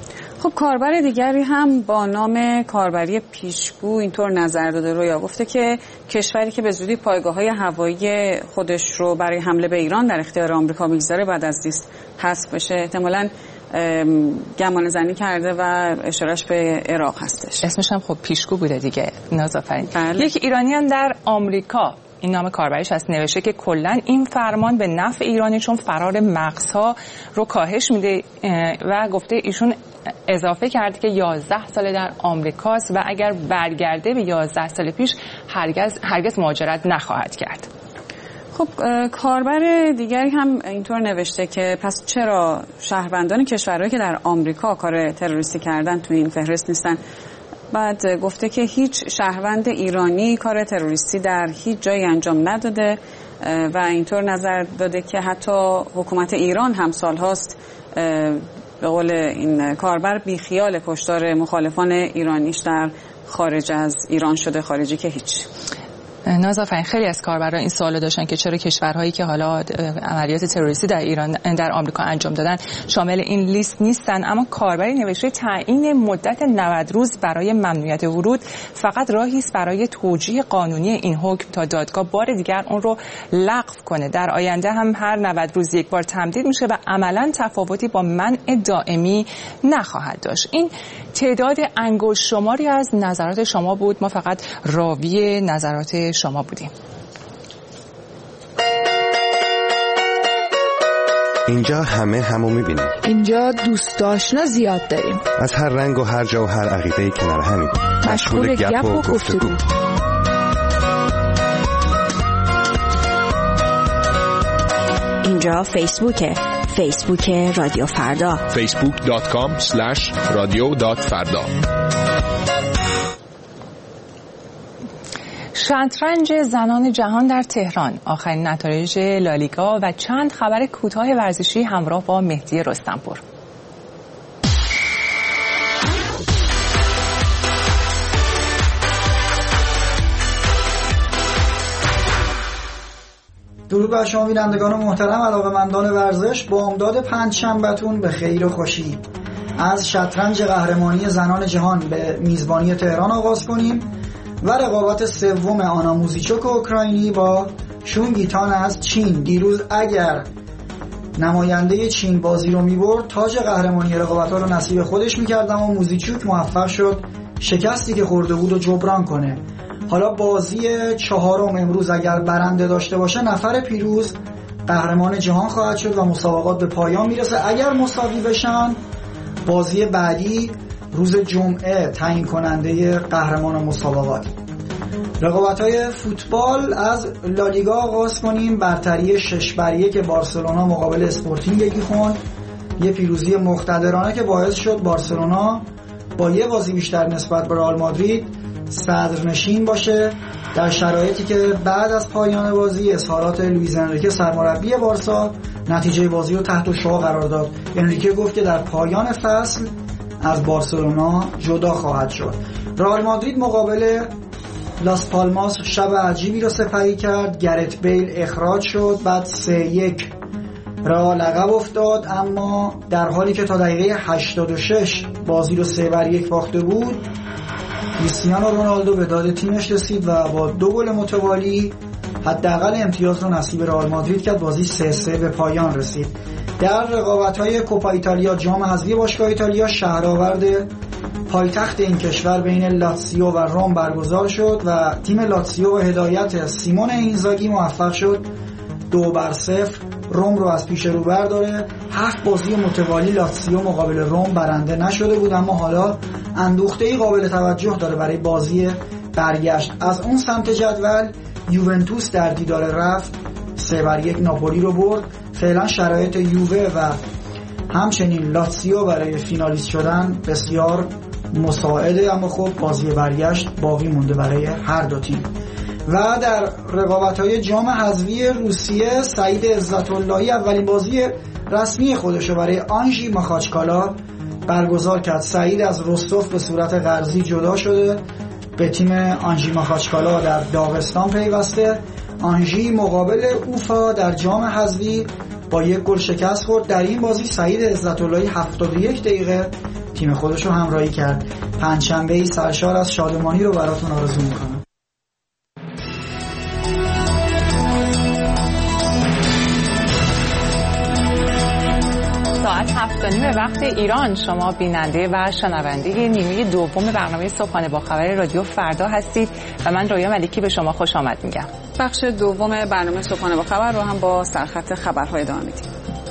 خب کاربر دیگری هم با نام کاربری پیشگو اینطور نظر داده رویا، گفته که کشوری که به زودی پایگاه‌های هوایی خودش رو برای حمله به ایران در اختیار آمریکا میگذاره بعد از لیست حذف بشه. احتمالاً گمان زنی کرده و اشارهش به عراق هستش. اسمش هم خب پیشگو بوده دیگه. نازآفرین. بله. یک ایرانی هم در آمریکا، این نام کاربریش هست، نوشته که کلا این فرمان به نفع ایرانی چون فرار مغزها رو کاهش میده و گفته ایشون اضافه کرده که 11 ساله در آمریکاست و اگر برگرده به 11 سال پیش هرگز مهاجرت نخواهد کرد. خب کاربر دیگری هم اینطور نوشته که پس چرا شهروندان کشورهایی که در آمریکا کار تروریستی کردن تو این فهرست نیستن؟ بعد گفته که هیچ شهروند ایرانی کار تروریستی در هیچ جایی انجام نداده و اینطور نظر داده که حتی حکومت ایران هم سالهاست به قول این کاربر بیخیال کشتار مخالفان ایرانیش در خارج از ایران شده، خارجی که هیچ. نازآفرین، خیلی از کاربران این سوالو داشتن که چرا کشورهایی که حالا عملیات تروریستی در آمریکا انجام دادن شامل این لیست نیستن، اما کاربری نوشته تعیین مدت 90 روز برای ممنوعیت ورود فقط راهی است برای توجیه قانونی این حکم تا دادگاه بار دیگر اون رو لغو کنه. در آینده هم هر 90 روز یک بار تمدید میشه و عملاً تفاوتی با منع دائمی نخواهد داشت. این تعداد انگشت شماری از نظرات شما بود، ما فقط راوی نظرات شما بودیم. اینجا همه همو میبینیم. اینجا دوست آشنا زیاد داریم. از هر رنگ و هر جا و هر عقیده‌ای کنار همیم. مشغول گپ و گفتگو. اینجا فیسبوک رادیو فردا. facebook.com/radio.farda. شطرنج زنان جهان در تهران، آخرین نتایج لالیگا و چند خبر کوتاه ورزشی همراه با مهدی رستمپور. درود بر شما بینندگان محترم، علاقه‌مندان ورزش. بامداد پنجشنبه‌تون به خیر و خوشی. از شطرنج قهرمانی زنان جهان به میزبانی تهران آغاز کنیم و رقابت سوم آنا موزیچوک اوکراینی با شون گیتان از چین. دیروز اگر نماینده چین بازی رو می‌برد تاج قهرمانی رقابت‌ها رو نصیب خودش می‌کرد، اما موزیچوک موفق شد شکستی که خورده بود رو جبران کنه. حالا بازی چهارم امروز اگر برنده داشته باشه نفر پیروز قهرمان جهان خواهد شد و مسابقات به پایان میرسه. اگر مساوی بشن بازی بعدی روز جمعه تعیین کننده قهرمان مسابقات. رقابت‌های فوتبال از لالیگا آغاز کنیم. برتری 6-1 بارسلونا مقابل اسپورتینگ گیخون، یه پیروزی مقتدرانه که باعث شد بارسلونا با یه بازی بیشتر نسبت به رئال مادرید صدرنشین باشه، در شرایطی که بعد از پایان بازی اظهارات لوئیز انریکه سرمربی بارسا نتیجه بازی رو تحت الشعاع قرار داد. انریکه گفت که در پایان فصل از بارسلونا جدا خواهد شد. رئال مادرید مقابل لاس پالماس شب عجیبی رو سپری کرد. گرت بیل اخراج شد، بعد 3-1 رئال عقب افتاد، اما در حالی که تا دقیقه 86 بازی رو 3-1 باخته بود، کریستیانو رونالدو به داد تیمش رسید و با 2 گل متوالی حداقل امتیاز رو نصیب رئال مادرید کرد. بازی 3-3 به پایان رسید. در رقابت‌های کوپا ایتالیا، جام حذفی باشگاه ایتالیا، شهرآورد پایتخت این کشور بین لاتزیو و روم برگزار شد و تیم لاتزیو با هدایت سیمون اینزاگی موفق شد 2-0 روم رو از پیش رو برداره. 7 بازی متوالی لاتزیو مقابل روم برنده نشده بود، اما حالا اندوخته‌ای قابل توجه داره برای بازی برگشت. از اون سمت جدول یوونتوس در دیدار رفت 3-1 ناپولی رو برد. فعلا شرایط یووه و همچنین لاتزیو برای فینالیست شدن بسیار مساعده، اما خب بازی برگشت باقی مونده برای هر دو تیم. و در رقابت‌های جام حذفی روسیه سعید عزت‌اللهی اولین بازی رسمی خودش رو برای آنژی ماخاچکالا برگزار کرد. سعید از رستوف به صورت قرضی جدا شده، به تیم آنژی ماخاچکالا در داغستان پیوسته. آنژی مقابل اوفا در جام حذفی با 1 گل شکست خورد. در این بازی سعید عزت‌اللهی 71 دقیقه تیم خودش رو همراهی کرد. پنجشنبه سرشار از شادمانی رو براتون آرزو میکنم. ساعت 7:30 به وقت ایران شما بیننده و شنونده نیمه دوم برنامه صبحانه با خبر رادیو فردا هستید و من رویا ملیکی به شما خوش آمد میگم. بخش دوم برنامه صبحانه با خبر رو هم با سرخط خبرهای ادامه میدیم.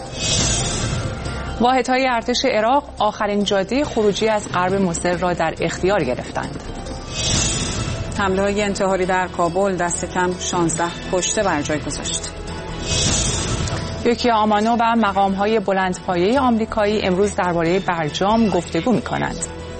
واحدهای ارتش عراق آخرین جاده خروجی از غرب موصل را در اختیار گرفتند. حمله‌های انتحاری در کابل دست کم 16 کشته بر جای گذاشت. یوکیا آمانو و مقام‌های بلندپایه آمریکایی امروز درباره برجام گفتگو می‌کنند.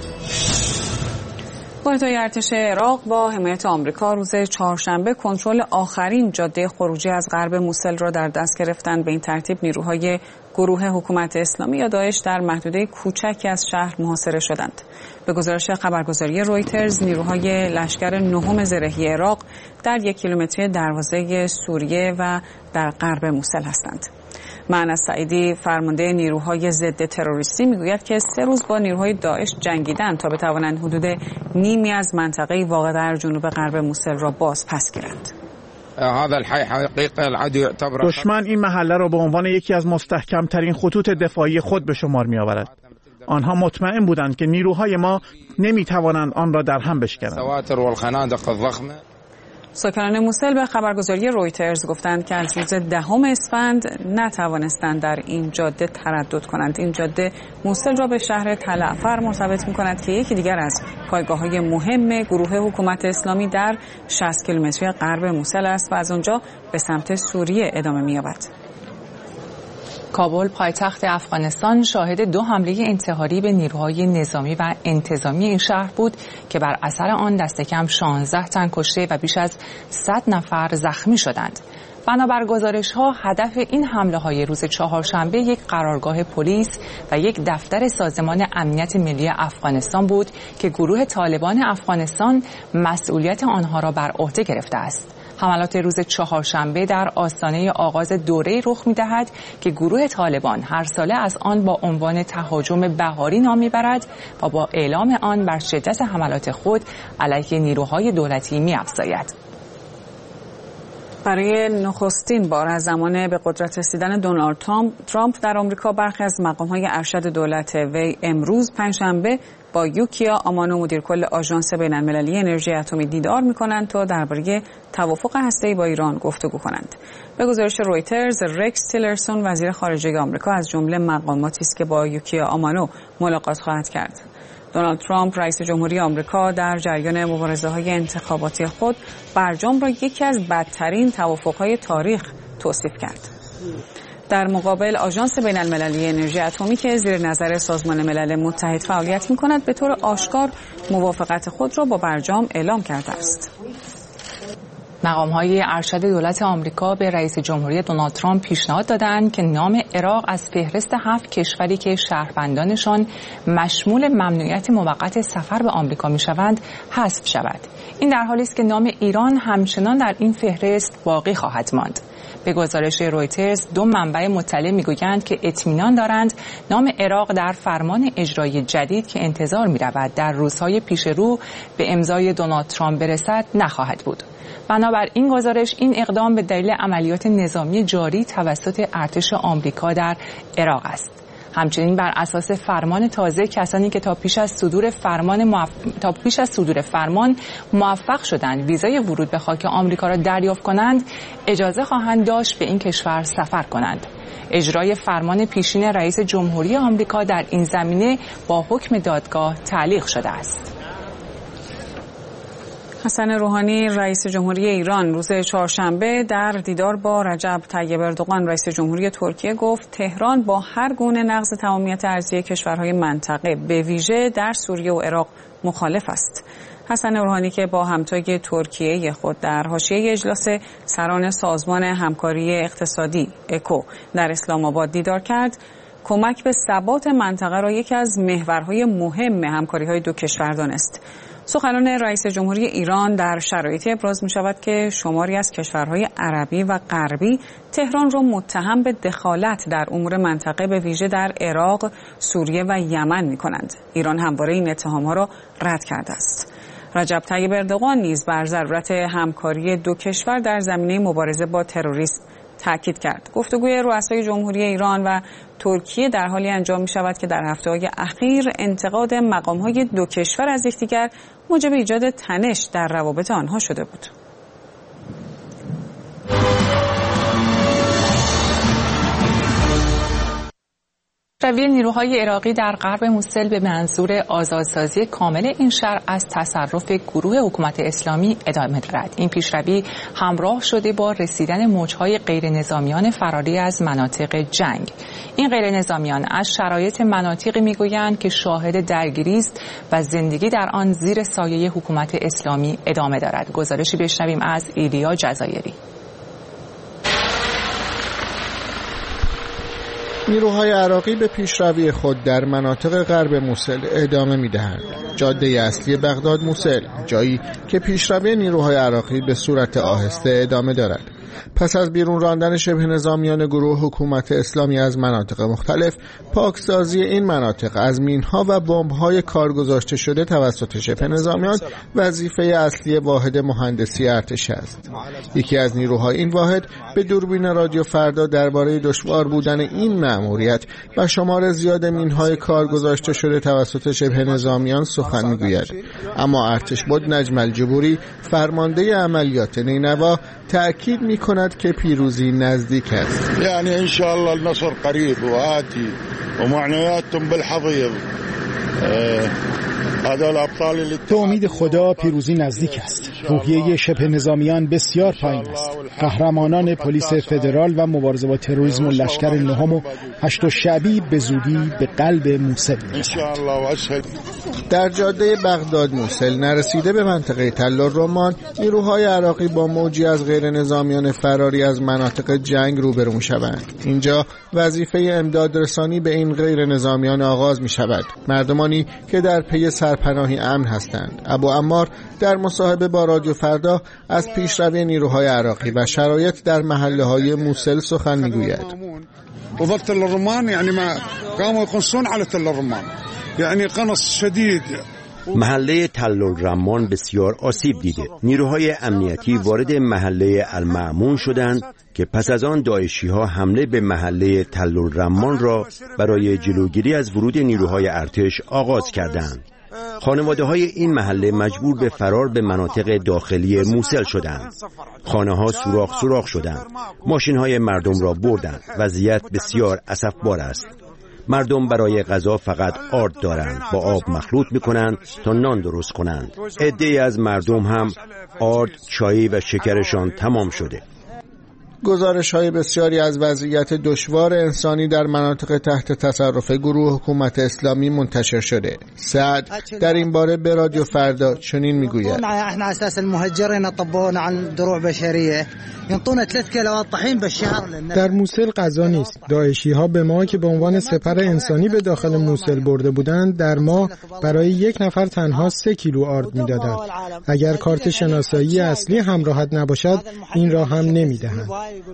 واحدهای ارتش عراق با حمایت آمریکا روز چهارشنبه کنترل آخرین جاده خروجی از غرب موصل را در دست گرفتند. به این ترتیب نیروهای گروه حکومت اسلامی یا داعش در محدوده کوچکی از شهر محاصره شدند. به گزارش خبرگزاری رویترز، نیروهای لشکر نهم زرهی عراق در 1 کیلومتری دروازه سوریه و در غرب موصل هستند. معنی سعیدی فرمانده نیروهای ضد تروریستی میگوید که 3 روز با نیروهای داعش جنگیدند تا بتوانند حدود نیمی از منطقه واقع در جنوب غرب موصل را باز پس گیرند. دشمن این محله را به عنوان یکی از مستحکم‌ترین خطوط دفاعی خود به شمار می‌آورد. آنها مطمئن بودند که نیروهای ما نمی‌توانند آن را در هم بشکنند. ساکنان موصل به خبرگزاری رویترز گفتند که از روز 10 اسفند نتوانستند در این جاده تردد کنند. این جاده موصل را به شهر تلعفر مرتبط می‌کند که یکی دیگر از پایگاه‌های مهم گروه حکومت اسلامی در 60 کیلومتری غرب موصل است و از آنجا به سمت سوریه ادامه می‌یابد. کابل پایتخت افغانستان شاهد 2 حمله انتحاری به نیروهای نظامی و انتظامی این شهر بود که بر اثر آن دست کم 16 تن کشته و بیش از 100 نفر زخمی شدند. بنابر گزارش‌ها هدف این حمله‌های روز چهارشنبه یک قرارگاه پلیس و یک دفتر سازمان امنیت ملی افغانستان بود که گروه طالبان افغانستان مسئولیت آنها را بر عهده گرفته است. حملات روز چهارشنبه در آستانه آغاز دوره رخ می‌دهد که گروه طالبان هر ساله از آن با عنوان تهاجم بهاری نام می‌برد و با اعلام آن بر شدت حملات خود علیه نیروهای دولتی می‌افزاید. برای نخستین بار از زمان به قدرت رسیدن دونالد ترامپ در آمریکا برخی از مقام‌های ارشد دولت وی امروز پنجشنبه با یوکیا آمانو مدیر کل آژانس بین‌المللی انرژی اتمی دیدار می‌کنند تا درباره توافق هسته‌ای با ایران گفتگو کنند. به گزارش رویترز، رکس تیلرسون وزیر خارجه آمریکا از جمله مقاماتی است که با یوکیا آمانو ملاقات خواهد کرد. دونالد ترامپ رئیس جمهوری آمریکا در جریان مبارزه‌های انتخاباتی خود برجام را یکی از بدترین توافق‌های تاریخ توصیف کرد. در مقابل آژانس بین‌المللی انرژی اتمی که زیر نظر سازمان ملل متحد فعالیت می‌کند به طور آشکار موافقت خود را با برجام اعلام کرده است. مقام‌های ارشد دولت آمریکا به رئیس جمهوری دونالد ترامپ پیشنهاد دادند که نام عراق از فهرست 7 کشوری که شهروندانشان مشمول ممنوعیت موقت سفر به آمریکا می‌شوند حذف شود. این در حالی است که نام ایران همچنان در این فهرست باقی خواهد ماند. به گزارش رویترز 2 منبع مطلع میگویند که اطمینان دارند نام عراق در فرمان اجرایی جدید که انتظار می‌رود در روزهای پیش رو به امضای دونالد ترامپ برسد نخواهد بود. بنابر این گزارش این اقدام به دلیل عملیات نظامی جاری توسط ارتش آمریکا در عراق است. همچنین بر اساس فرمان تازه کسانی که تا پیش از صدور فرمان موفق شدند ویزای ورود به خاک آمریکا را دریافت کنند اجازه خواهند داشت به این کشور سفر کنند. اجرای فرمان پیشین رئیس جمهوری آمریکا در این زمینه با حکم دادگاه تعلیق شده است. حسن روحانی رئیس جمهوری ایران روز چهارشنبه در دیدار با رجب طیب اردوغان رئیس جمهوری ترکیه گفت تهران با هر گونه نقض تمامیت ارضی کشورهای منطقه به ویژه در سوریه و عراق مخالف است. حسن روحانی که با همتای ترکیه خود در حاشیه اجلاس سران سازمان همکاری اقتصادی اکو در اسلام آباد دیدار کرد، کمک به ثبات منطقه را یکی از محورهای مهم همکاری‌های 2 کشور دانست. سخنان رئیس جمهوری ایران در شرایطی ابراز می شود که شماری از کشورهای عربی و غربی تهران را متهم به دخالت در امور منطقه به ویژه در عراق، سوریه و یمن می کنند. ایران همواره این اتهام‌ها را رد کرده است. رجب طیب اردوغان نیز بر ضرورت همکاری دو کشور در زمینه مبارزه با تروریسم تاکید کرد. گفتگوی رؤسای جمهوری ایران و ترکیه در حالی انجام می شود که در هفته‌های اخیر انتقاد مقام‌های دو کشور از یکدیگر موجب ایجاد تنش در روابط آنها شده بود. پیشروی نیروهای عراقی در غرب موسل به منظور آزادسازی کامل این شهر از تصرف گروه حکومت اسلامی ادامه دارد. این پیشروی همراه شده با رسیدن موجهای غیر نظامیان فراری از مناطق جنگ. این غیر نظامیان از شرایط مناطقی میگویند که شاهد درگیری است و زندگی در آن زیر سایه حکومت اسلامی ادامه دارد. گزارشی بشنویم از ایلیا جزایری. نیروهای عراقی به پیشروی خود در مناطق غرب موسل ادامه می‌دهند. جاده اصلی بغداد موسل، جایی که پیشروی نیروهای عراقی به صورت آهسته ادامه دارد. پس از بیرون راندن شبه نظامیان گروه حکومت اسلامی از مناطق مختلف، پاکسازی این مناطق از مین‌ها و بمب‌های کارگذاشته شده توسط شبه نظامیان وظیفه اصلی واحد مهندسی ارتش است. یکی از نیروهای این واحد به دوربین رادیو فردا درباره دشوار بودن این مأموریت و شمار زیاد مین‌های کارگذاشته شده توسط شبه نظامیان سخن می‌گوید. اما ارتشبد نجم الجبوری، فرمانده عملیات نینوا، تأکید می‌کند که پیروزی نزدیک است. یعنی ان شاء الله النصر قریب و آتی و معنویاتتون بالحضیض. به امید خدا پیروزی نزدیک است. روحیه شبه نظامیان بسیار پایین است. قهرمانان پلیس فدرال و مبارزه با تروریسم و لشکر نهم و 8 شعبی به زودی به قلب موسل می‌رسند. در جاده بغداد موسل نرسیده به منطقه تل الرمان، نیروهای عراقی با موجی از غیر نظامیان فراری از مناطق جنگ روبرو می‌شوند. اینجا وظیفه امداد رسانی به این غیر نظامیان آغاز می‌شود. مردمانی که در پی سرپناهی امن هستند. ابو عمار در مصاحبه با رادیو فردا از پیشروی نیروهای عراقی و شرایط در محله‌های موسل سخن می‌گوید. وضع تل الرمان یعنی ما قاموا يقنصون على تل الرمان یعنی قنص شدید. محله تل الرمان بسیار آسیب دیده. نیروهای امنیتی وارد محله المأمون شدند که پس از آن داعشی‌ها حمله به محله تل الرمان را برای جلوگیری از ورود نیروهای ارتش آغاز کردند. خانواده‌های این محله مجبور به فرار به مناطق داخلی موسل شدند. خانه‌ها سوراخ شدند. ماشین‌های مردم را بردند. وضعیت بسیار اسفبار است. مردم برای غذا فقط آرد دارند. با آب مخلوط می‌کنند تا نان درست کنند. عده‌ای از مردم هم آرد، چای و شکرشان تمام شده. گزارش‌های بسیاری از وضعیت دشوار انسانی در مناطق تحت تصرف گروه حکومت اسلامی منتشر شده. سعد در این باره به رادیو فردا چنین میگوید: احنا اساس المهاجرين طبونا عن دروع بشريه ينطونا 3 کیلوات طحین بالشهر. در موسل غذا نیست. داعشی‌ها به ما که به عنوان سپر انسانی به داخل موسل برده بودند در ماه برای 1 نفر تنها 3 کیلو آرد میدادند. اگر کارت شناسایی اصلی همراهت نباشد این را هم نمیدهند.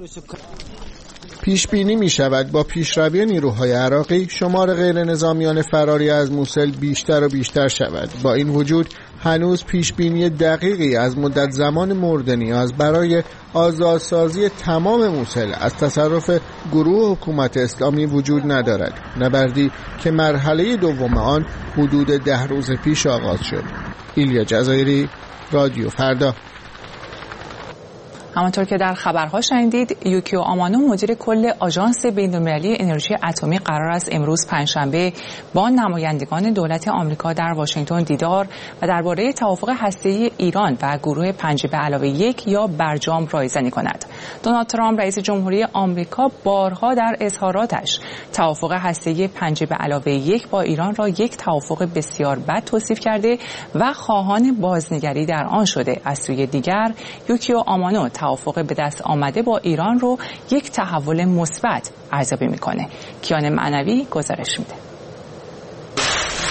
پیش بینی می شود با پیشروی نیروهای عراقی شمار غیر نظامیان فراری از موسل بیشتر و بیشتر شود. با این وجود هنوز پیش بینی دقیقی از مدت زمان مورد نیاز برای آزادسازی تمام موسل از تصرف گروه حکومت اسلامی وجود ندارد. نبردی که مرحله دوم آن حدود 10 روز پیش آغاز شد. ایلیا جزایری، رادیو فردا. همانطور که در خبرها شنیدید، یوکیو آمانو مدیر کل آژانس بین‌المللی انرژی اتمی قرار است امروز پنجشنبه با نمایندگان دولت آمریکا در واشنگتن دیدار و درباره توافق هسته‌ای ایران و گروه 5+1 یا برجام رایزنی کند. دونالد ترامپ رئیس جمهوری آمریکا بارها در اظهاراتش توافق هسته‌ای 5+1 با ایران را یک توافق بسیار بد توصیف کرده و خواهان بازنگری در آن شده. از سوی دیگر یوکیو آمانو توافق به دست آمده با ایران رو یک تحول مثبت ارزیابی میکنه. کیان معنوی گزارش میده.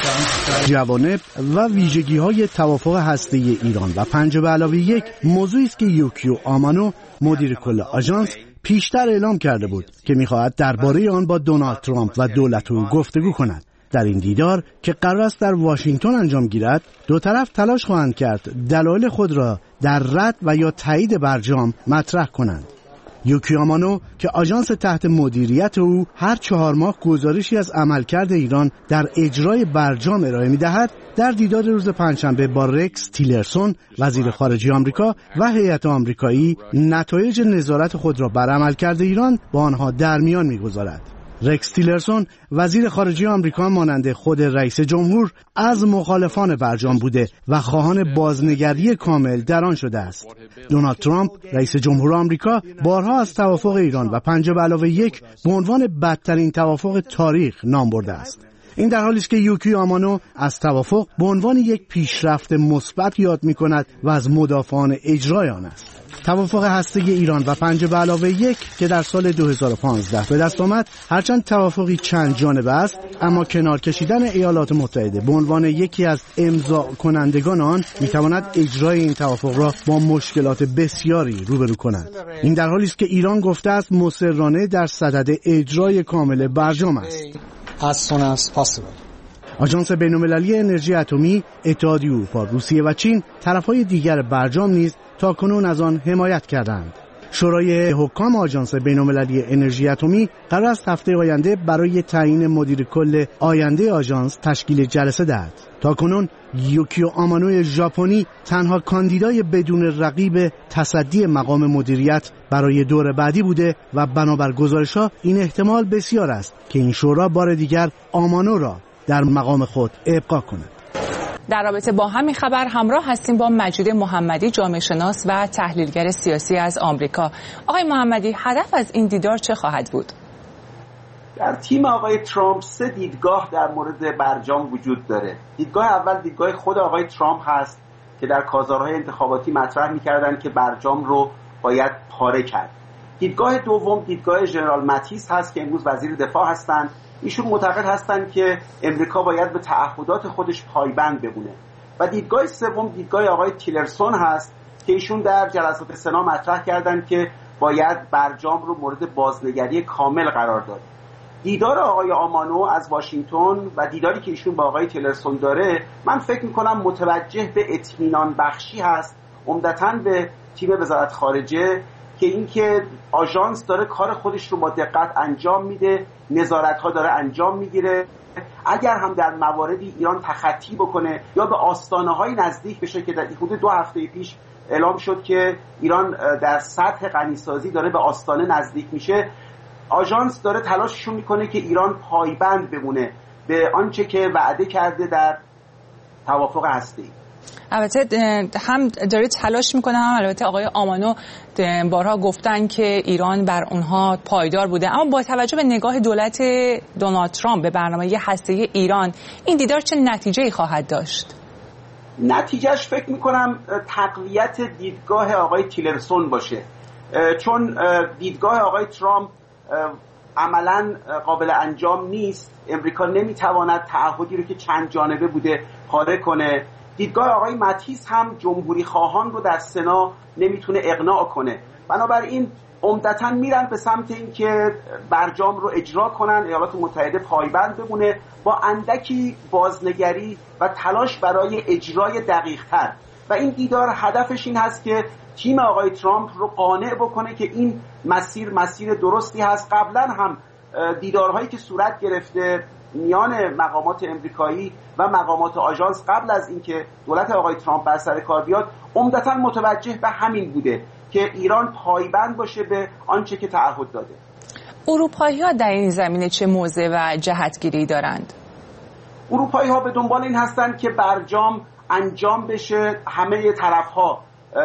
جوانب و ویژگی‌های توافق هسته‌ای ایران و 5+1 موضوعی است که یوکیو آمانو مدیر کل آژانس پیشتر اعلام کرده بود که می‌خواهد درباره آن با دونالد ترامپ و دولت او گفتگو کند. در این دیدار که قرار است در واشنگتن انجام گیرد، دو طرف تلاش خواهند کرد دلایل خود را در رد و یا تایید برجام مطرح کنند. یوکیو آمانو که آژانس تحت مدیریت او هر 4 ماه گزارشی از عملکرد ایران در اجرای برجام ارائه می‌دهد، در دیدار روز پنجشنبه با رکس تیلرسون وزیر خارجه آمریکا و هیئت آمریکایی نتایج نظارت خود را بر عملکرد ایران با آنها در میان می‌گذارد. رکس تیلرسون وزیر خارجه آمریکا مانند خود رئیس جمهور از مخالفان برجام بوده و خواهان بازنگری کامل در آن شده است. دونالد ترامپ رئیس جمهور آمریکا بارها از توافق ایران و 5+1 به عنوان بدترین توافق تاریخ نام برده است. این در حالی است که یوکیو آمانو از توافق به عنوان یک پیشرفت مثبت یاد می‌کند و از مدافعان اجرای آن است. توافق هسته‌ای ایران و 5+1 که در سال 2015 به دست آمد، هرچند توافقی چند جانبه است، اما کنار کشیدن ایالات متحده به عنوان یکی از امضا کنندگان آن می‌تواند اجرای این توافق را با مشکلات بسیاری روبرو کند. این در حالی است که ایران گفته است مصرانه در صدد اجرای کامل برجام است. آژانس بین‌المللی انرژی اتمی، اتحادیه اروپا، روسیه و چین طرف‌های دیگر برجام نیز تاکنون از آن حمایت کردند. شورای حکام آژانس بین‌المللی انرژی اتمی قرار است هفته آینده برای تعیین مدیر کل آینده آژانس تشکیل جلسه دهد. تاکنون یوکیو آمانو ژاپنی تنها کاندیدای بدون رقیب تصدی مقام مدیریت برای دور بعدی بوده و بنابر گزارش‌ها این احتمال بسیار است که این شورا بار دیگر آمانو را در مقام خود ابقا کند. در رابطه با همین خبر همراه هستیم با مجید محمدی، جامعه شناس و تحلیلگر سیاسی از آمریکا. آقای محمدی، هدف از این دیدار چه خواهد بود؟ در تیم آقای ترامپ 3 دیدگاه در مورد برجام وجود داره. دیدگاه اول دیدگاه خود آقای ترامپ هست که در کازارهای انتخاباتی مطرح می‌کردن که برجام رو باید پاره کرد. دیدگاه دوم دیدگاه ژنرال ماتیس هست که امروز وزیر دفاع هستند. ایشون معتقد هستند که امریکا باید به تعهدات خودش پایبند بمونه. و دیدگاه سوم دیدگاه آقای تیلرسون هست که ایشون در جلسات سنا مطرح کردند که باید برجام رو مورد بازنگری کامل قرار داد. دیدار آقای آمانو از واشنگتن و دیداری که ایشون با آقای تیلرسون داره، من فکر میکنم متوجه به اطمینان بخشی هست عمدتاً به تیم وزارت خارجه که اینکه آژانس داره کار خودش رو با دقت انجام میده، نظارت‌ها داره انجام میگیره. اگر هم در مواردی ایران تخطی بکنه یا به آستانه‌های نزدیک بشه که در حدود 2 هفته پیش اعلام شد که ایران در سطح غنیسازی داره به آستانه نزدیک میشه، آژانس داره تلاششون میکنه که ایران پایبند بمونه به آنچه که وعده کرده در توافق هسته‌ای. البته هم داره تلاش میکنه، هم البته آقای آمانو بارها گفتن که ایران بر اونها پایدار بوده. اما با توجه به نگاه دولت دونالد ترامپ به برنامه هسته‌ای ایران، این دیدار چه نتیجه‌ای خواهد داشت؟ نتیجهش فکر میکنم تقویت دیدگاه آقای تیلرسون باشه، چون دیدگاه آقای ترامپ عملاً قابل انجام نیست. امریکا نمیتواند تعهدی رو که چند جانبه بوده پاره کنه. دیدگاه آقای ماتیس هم جمهوری خواهان رو در سنا نمیتونه اقناع کنه. بنابراین عمدتاً میرن به سمت این که برجام رو اجرا کنن، ایالات متحده پایبند بمونه با اندکی بازنگری و تلاش برای اجرای دقیق‌تر. و این دیدار هدفش این هست که تیم آقای ترامپ رو قانع بکنه که این مسیر درستی هست. قبلا هم دیدارهایی که صورت گرفته میان مقامات امریکایی و مقامات آژانس قبل از اینکه دولت آقای ترامپ بر سر کار بیاد، عمدتاً متوجه به همین بوده که ایران پایبند باشه به آنچه که تعهد داده. اروپایی‌ها در این زمینه چه موضع و جهتگیری دارند؟ اروپایی‌ها به دنبال این هستند که برجام انجام بشه، همه طرف‌ها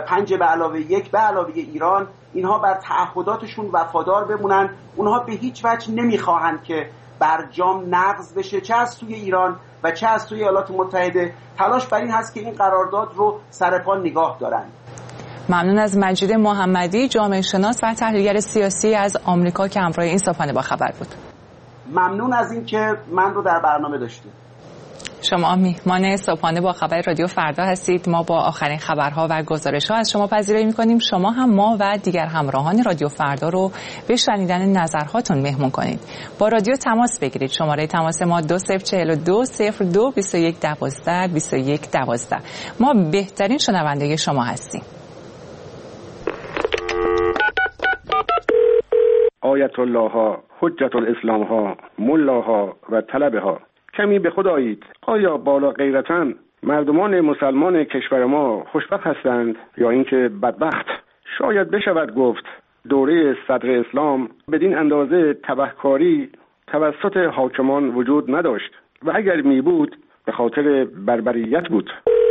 5+1 به علاوه ایران اینها بر تعهداتشون وفادار بمونن. اونها به هیچ وجه نمیخواهند که برجام نقض بشه، چه از سوی ایران و چه از سوی ایالات متحده. تلاش بر این هست که این قرارداد رو سر پا نگاه دارن. ممنون از مجید محمدی، جامعه شناس و تحلیلگر سیاسی از آمریکا که همراه این صبحانه با خبر بود. ممنون از این که من رو در برنامه داشتید. شما میهمان صبحانه با خبر رادیو فردا هستید. ما با آخرین خبرها و گزارش‌ها از شما پذیرایی می‌کنیم. شما هم ما و دیگر همراهان رادیو فردا رو به شنیدن نظرهاتون مهمون کنید. با رادیو تماس بگیرید. شماره تماس ما 2042 02 21 12 21 12. ما بهترین شنونده شما هستیم. آیت الله ها، حجت الاسلام ها، ملاها و طلبه ها، کمی به خود آیید. آیا بالا غیرتاً مردمان مسلمان کشور ما خوشبخت هستند یا اینکه بدبخت؟ شاید بشود گفت دوره صدر اسلام بدین اندازه تبهکاری توسط حاکمان وجود نداشت و اگر می بود به خاطر بربریت بود.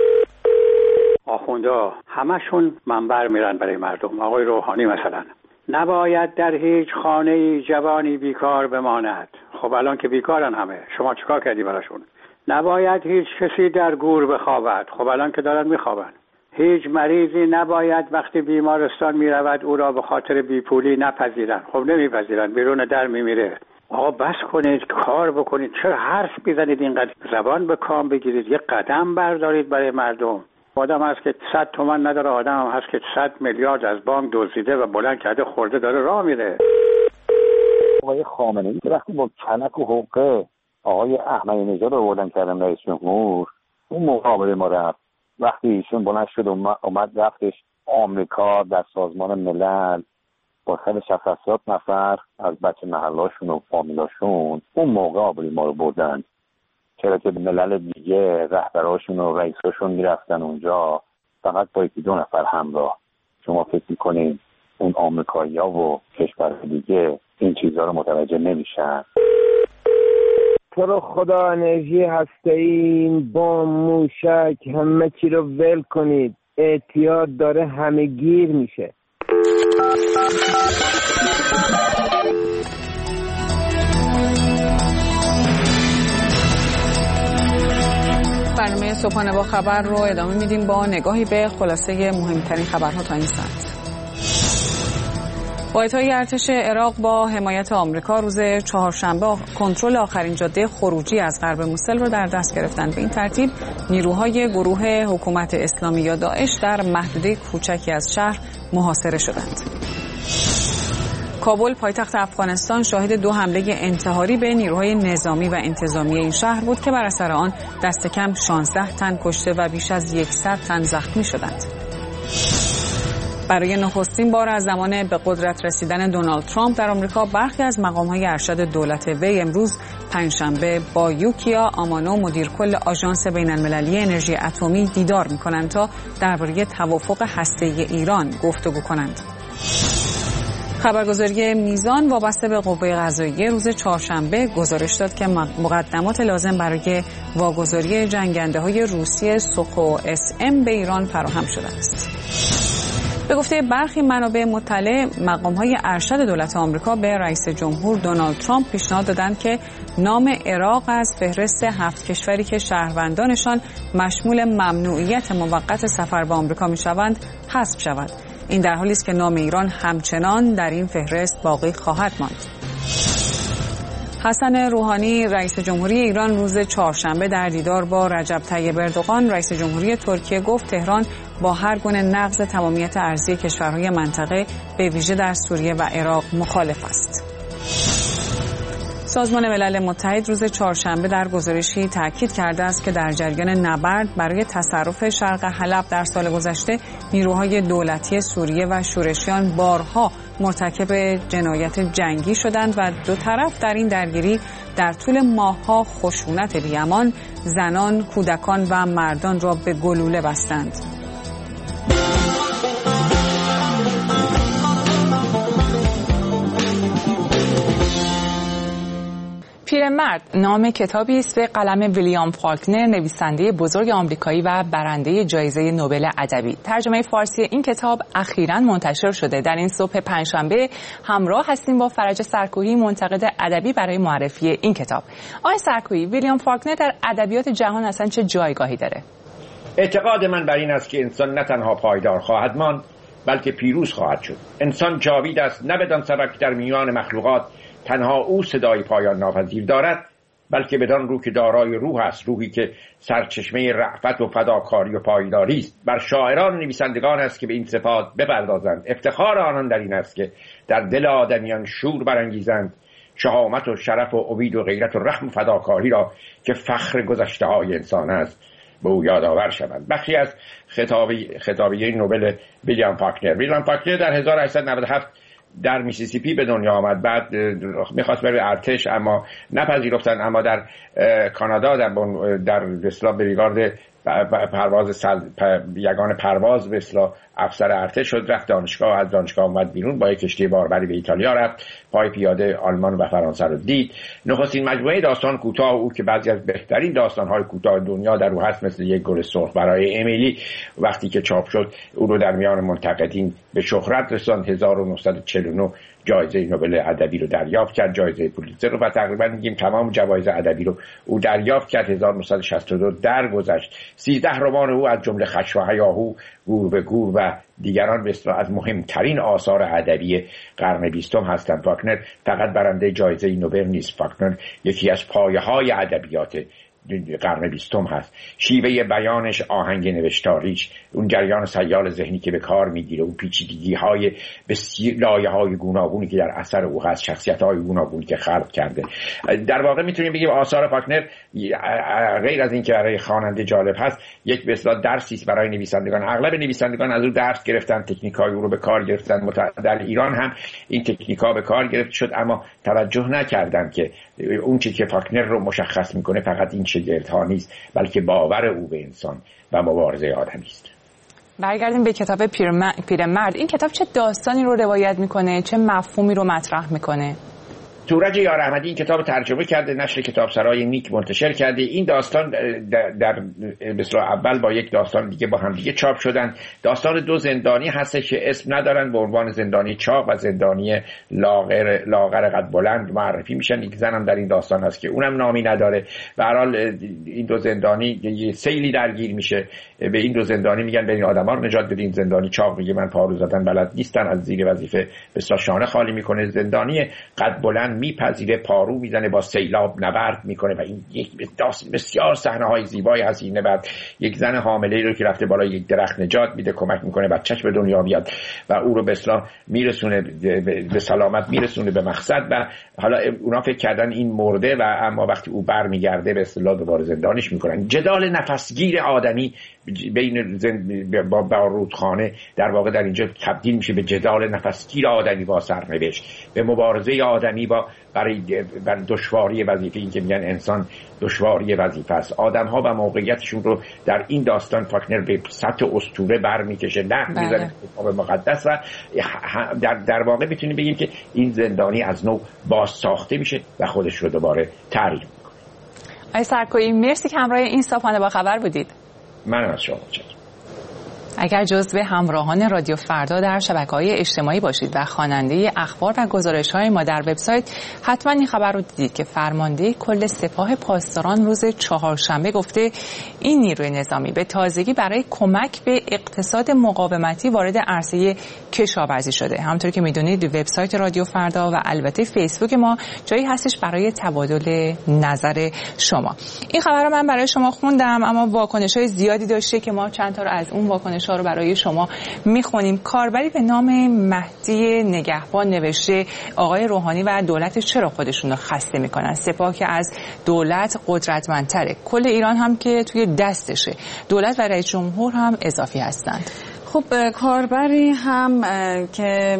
آخوندا همشون منبر میرن برای مردم. آقای روحانی مثلا نباید در هیچ خانه جوانی بیکار بماند. خب الان که بیکارن همه، شما چیکار کردی براشون؟ نباید هیچ کسی در گور بخوابد. خب الان که دارن میخوابن. هیچ مریضی نباید وقتی بیمارستان میرود او را به خاطر بیپولی نپذیرن. خب نمیپذیرن، بیرون در میمیره. آقا بس کنید، کار بکنید، چرا حرف میزنید اینقدر؟ زبان به کام بگیرید، یک قدم بردارید برای مردم. آدم هست که 100 تومن نداره، آدم هم هست که 100 میلیارد از بانک دزدیده و بلند کرده خورده داره راه میره. آقای خامنه‌ای که وقتی با کنک و حقه آقای احمدی نژاد رو بردن کردن رئیس جمهور، اون مقابله ما رفت. وقتی ایشون بلند شد اومد رفتش آمریکا در سازمان ملل با 160 نفر از بچه محلاشون و فامیلاشون، اون موقع آبری ما رو بردن. چرا که ملل دیگه رهبراشون و رئیساشون میرفتن اونجا فقط با 1-2 نفر همراه. شما فکر میکنین اون آمریکایی‌ها و کشور دیگه این چیزها رو متوجه نمیشن؟ تو رو خدا انرژی هسته‌ای، بمب، موشک، همه چی رو ول کنید. اعتیاد داره همه گیر میشه. برنامه صبحانه با خبر رو ادامه میدیم با نگاهی به خلاصه مهمترین خبرها تا این ساعت. قوات‌های ارتش عراق با حمایت آمریکا روز چهارشنبه کنترل آخرین جاده خروجی از غرب موسل را در دست گرفتند. به این ترتیب نیروهای گروه حکومت اسلامی یا داعش در محدوده کوچکی از شهر محاصره شدند. کابل پایتخت افغانستان شاهد 2 حمله انتحاری به نیروهای نظامی و انتظامی این شهر بود که بر اثر آن دست کم 16 تن کشته و بیش از 100 تن زخمی شدند. برای نخستین بار از زمان به قدرت رسیدن دونالد ترامپ در آمریکا برخی از مقام‌های ارشد دولت وی امروز پنجشنبه با یوکیا آمانو مدیر کل آژانس بین‌المللی انرژی اتمی دیدار می‌کنند تا درباره توافق هسته‌ای ایران گفتگو کنند. خبرگزاری میزان وابسته به قوه قضاییه روز چهارشنبه گزارش داد که مقدمات لازم برای واگذاری جنگنده‌های روسی سوخو SM به ایران فراهم شده است. به گفته برخی منابع مطلع، مقام‌های ارشد دولت آمریکا به رئیس جمهور دونالد ترامپ پیشنهاد دادند که نام عراق از فهرست 7 کشوری که شهروندانشان مشمول ممنوعیت موقت سفر به آمریکا می‌شوند حذف شود. این در حالی است که نام ایران همچنان در این فهرست باقی خواهد ماند. حسن روحانی رئیس جمهوری ایران روز چهارشنبه در دیدار با رجب طیب اردوغان رئیس جمهوری ترکیه گفت تهران با هر گونه نقض تمامیت ارضی کشورهای منطقه به ویژه در سوریه و عراق مخالف است. سازمان ملل متحد روز چهارشنبه در گزارشی تاکید کرده است که در جریان نبرد برای تصرف شرق حلب در سال گذشته نیروهای دولتی سوریه و شورشیان بارها مرتکب جنایت جنگی شدند و 2 طرف در این درگیری در طول ماه‌ها خشونت بی‌امان زنان، کودکان و مردان را به گلوله بستند. پیرمرد نام کتابی است به قلم ویلیام فالکنر، نویسنده بزرگ آمریکایی و برنده جایزه نوبل ادبی. ترجمه فارسی این کتاب اخیراً منتشر شده. در این صبح پنجشنبه همراه هستیم با فرج سرکویی، منتقد ادبی برای معرفی این کتاب. آقای سرکویی، ویلیام فالکنر در ادبیات جهان اصلا چه جایگاهی داره؟ اعتقاد من بر این است که انسان نه تنها پایدار خواهد ماند بلکه پیروز خواهد شد. انسان جاوید است، نه بدان سبب که در میان مخلوقات تنها او صدای پایان ناپذیر دارد، بلکه بدان رو که دارای روح است، روحی که سرچشمه رأفت و فداکاری و پایداری است. بر شاعران و نویسندگان است که به این صفات بپردازند. افتخار آنان در این است که در دل آدمیان شور برانگیزند، شهامت و شرف و امید و غیرت و رحم و فداکاری را که فخر گذشته های انسان است به او یادآور شوند. بخشی از خطابیه نوبل ویلیام فاکنر در 1897 در میسیسیپی به دنیا آمد. بعد میخواست بره ارتش اما نپذیرفتن، اما در کانادا در اصطلاح بریگارد پرواز یگان پرواز به اصطلاح افسر ارتش شد، رفت دانشگاه، از دانشگاه اومد بیرون، با یک کشتی باربری به ایتالیا رفت، پای پیاده آلمان و فرانسه رو دید. نخستین مجموعه داستان کوتاه او که بعضی از بهترین داستان‌های کوتاه دنیا در او هست، مثل یک گل سرخ برای امیلی، وقتی که چاپ شد او رو در میان منتقدین به شهرت رساند. 1949 جایزه نوبل ادبی رو دریافت کرد، جایزه پولیتزر رو، و تقریبا میگیم تمام جوایز ادبی رو او دریافت کرد. 1962 درگذشت. 13 رمان او از جمله خشم و هیاهو، گور به گور و دیگران به اصطلاح از مهمترین آثار ادبی قرن 20 هستند. فاکنر فقط برنده جایزه نوبل نیست، فاکنر یکی از پایه‌های ادبیات قرن 20 هست. شیوه بیانش، آهنگ نوشتاریش، اون جریان سیال ذهنی که به کار میگیره، اون پیچیدگی‌های بسیار، لایه‌های گوناگونی که در اثر او هست، شخصیت‌های گوناگونی که خلق کرده. در واقع میتونیم بگیم آثار فاکنر غیر از این که برای خواننده جالب هست، یک به اصطلاح درسی است برای نویسندگان. اغلب نویسندگان از او درس گرفتن، تکنیک‌های او رو به کار گرفتن. در ایران هم این تکنیک‌ها به کار گرفته شد، اما توجه نکردن که اون چیزی که فاکنر رو مشخص میکنه فقط این شگردها نیست، بلکه باور او به انسان و مبارزه آدمی است. برگردیم به کتاب پیرمرد. این کتاب چه داستانی رو روایت میکنه، چه مفهومی رو مطرح میکنه؟ تورج یار احمدی این کتاب ترجمه کرده، نشر کتابسرای نیک منتشر کرده. این داستان در بسیار اول با یک داستان دیگه با هم دیگه چاپ شدن. داستان دو زندانی هست که اسم ندارن، به عنوان زندانی چاق و زندانی لاغر قد بلند معرفی میشن. یک زن هم در این داستان هست که اونم نامی نداره. به هر حال این دو زندانی یه سیلی درگیر میشه، به این دو زندانی میگن برین آدما رو نجات بدین. زندانی چاق میگه من پارو زدن بلد نیستم، از زیر وظیفه بسیار شانه خالی میکنه. زندانی قد بلند میپذیره، پارو میزنه، با سیلاب نبرد میکنه و این یک بسیار صحنه‌های زیبایی هست. این بعد یک زن حامله‌ای رو که رفته بالای یک درخت نجات میده، کمک میکنه بچه‌ش به دنیا بیاد و او رو به اصطلاح میرسونه به سلامت، میرسونه به مقصد. و حالا اونا فکر کردن این مرده و اما وقتی او برمیگرده به اصطلاح دوباره زندانش میکنن. جدال نفسگیر آدمی بین با رودخانه در واقع در اینجا تبدیل میشه به جدال نفسگیر آدمی با سرنوشت، به مبارزه آدمی با برای دشواری وظیفه. این که میگن انسان دشواری وظیفه است. آدم ها و موقعیتشون رو در این داستان فاکنر به سطح اسطوره برمیکشه، نه میذاره کتاب مقدس. و در واقع میتونیم بگیم که این زندانی از نو باز ساخته میشه و خودش رو دوباره تعریف میکنه. آقای سرکویی مرسی که همراه این صبحانه با خبر بودید. من از شما متشکرم. اگر جزو همراهان رادیو فردا در شبکه‌های اجتماعی باشید و خواننده اخبار و گزارش‌های ما در وبسایت، حتما این خبر رو دیدید که فرمانده کل سپاه پاسداران روز چهارشنبه گفته این نیروی نظامی به تازگی برای کمک به اقتصاد مقاومتی وارد عرصه کشاورزی شده. همونطور که میدونید وبسایت رادیو فردا و البته فیسبوک ما جایی هستش برای تبادل نظر شما. این خبر رو من برای شما خوندم، اما واکنش‌های زیادی داشته که ما چند تا از اون واکنش‌ها رو برای شما میخونیم. کاربری به نام مهدی نگهبان نوشته آقای روحانی و دولت چرا خودشون رو خسته میکنن؟ سپاه که از دولت قدرتمندتره، کل ایران هم که توی دستشه، دولت و رئیس جمهور هم اضافی هستند. خب کاربری هم که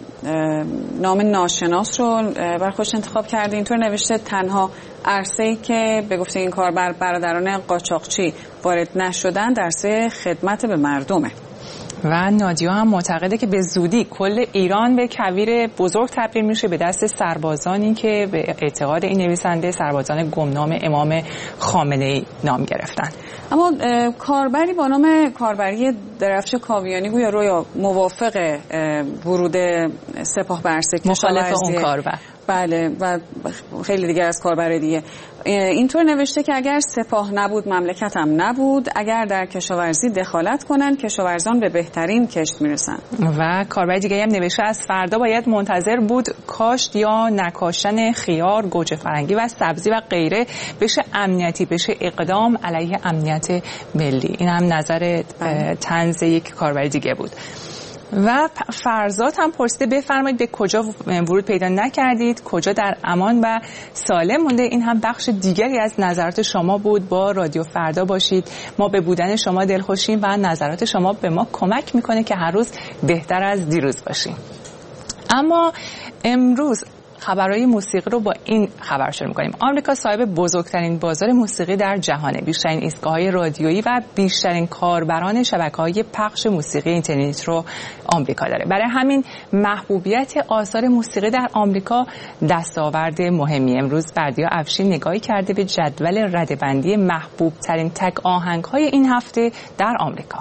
نام ناشناس رو بر خودش انتخاب کرده اینطور نوشته تنها عرصه‌ای که به گفته این کاربر برادران قاچاقچی وارد نشدن عرصه خدمت به مردمه. و نادیا هم معتقده که به زودی کل ایران به کویر بزرگ تبدیل میشه به دست سربازانی که به اعتقاد این نویسنده سربازان گمنام امام خامنه‌ای نام گرفتن. اما کاربری با نام کاربری درفش کاویانی گویا موافق ورود سپاه به عرصه مخالف اون کاربر بله و خیلی دیگر از کاربر دیگه. اینطور نوشته که اگر سپاه نبود مملکت هم نبود، اگر در کشاورزی دخالت کنن کشاورزان به بهترین کشت میرسن. و کاربر دیگه هم نوشته از فردا باید منتظر بود کاشت یا نکاشتن خیار، گوجه فرنگی و سبزی و غیره بشه امنیتی، بشه اقدام علیه امنیت ملی. این هم نظر طنز یک کاربر دیگه بود. و فرزاد هم پرسیده بفرمایید به کجا ورود پیدا نکردید، کجا در امان و سالم مونده. این هم بخش دیگری از نظرات شما بود. با رادیو فردا باشید، ما به بودن شما دلخوشیم و نظرات شما به ما کمک میکنه که هر روز بهتر از دیروز باشیم. اما امروز خبرهای موسیقی رو با این خبر شروع می‌کنیم. آمریکا صاحب بزرگترین بازار موسیقی در جهانه. بیشترین ایستگاه‌های رادیویی و بیشترین کاربران شبکه‌های پخش موسیقی اینترنت رو آمریکا داره. برای همین محبوبیت آثار موسیقی در آمریکا دستاورد مهمی. امروز بردیا افشین نگاهی کرده به جدول رده‌بندی محبوب‌ترین تک آهنگ‌های این هفته در آمریکا.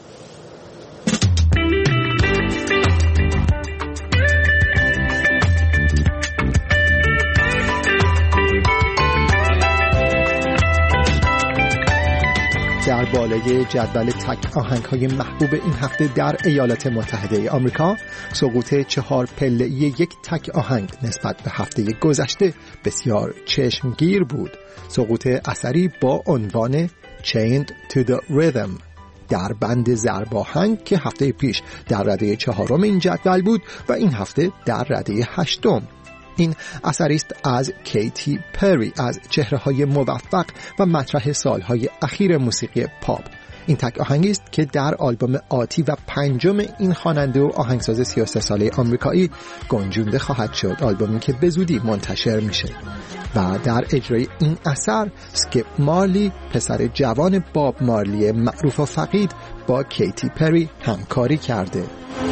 در بالای جدول تک آهنگ‌های محبوب این هفته در ایالات متحده آمریکا، سقوط 4 پله‌ای یک تک آهنگ نسبت به هفته گذشته بسیار چشمگیر بود. سقوط اثری با عنوان Chained to the Rhythm در بند ضرب آهنگ که هفته پیش در رده 4 این جدول بود و این هفته در رده 8. این اثری است از کیتی پری، از چهره‌های موفق و مطرح سالهای اخیر موسیقی پاپ. این تک آهنگی است که در آلبوم آتی و 5 این خواننده و آهنگساز 33 ساله آمریکایی گنجونده خواهد شد، آلبومی که به زودی منتشر میشه. و در اجرای این اثر اسکیپ مارلی، پسر جوان باب مارلی معروف و فقید، با کیتی پری همکاری کرده.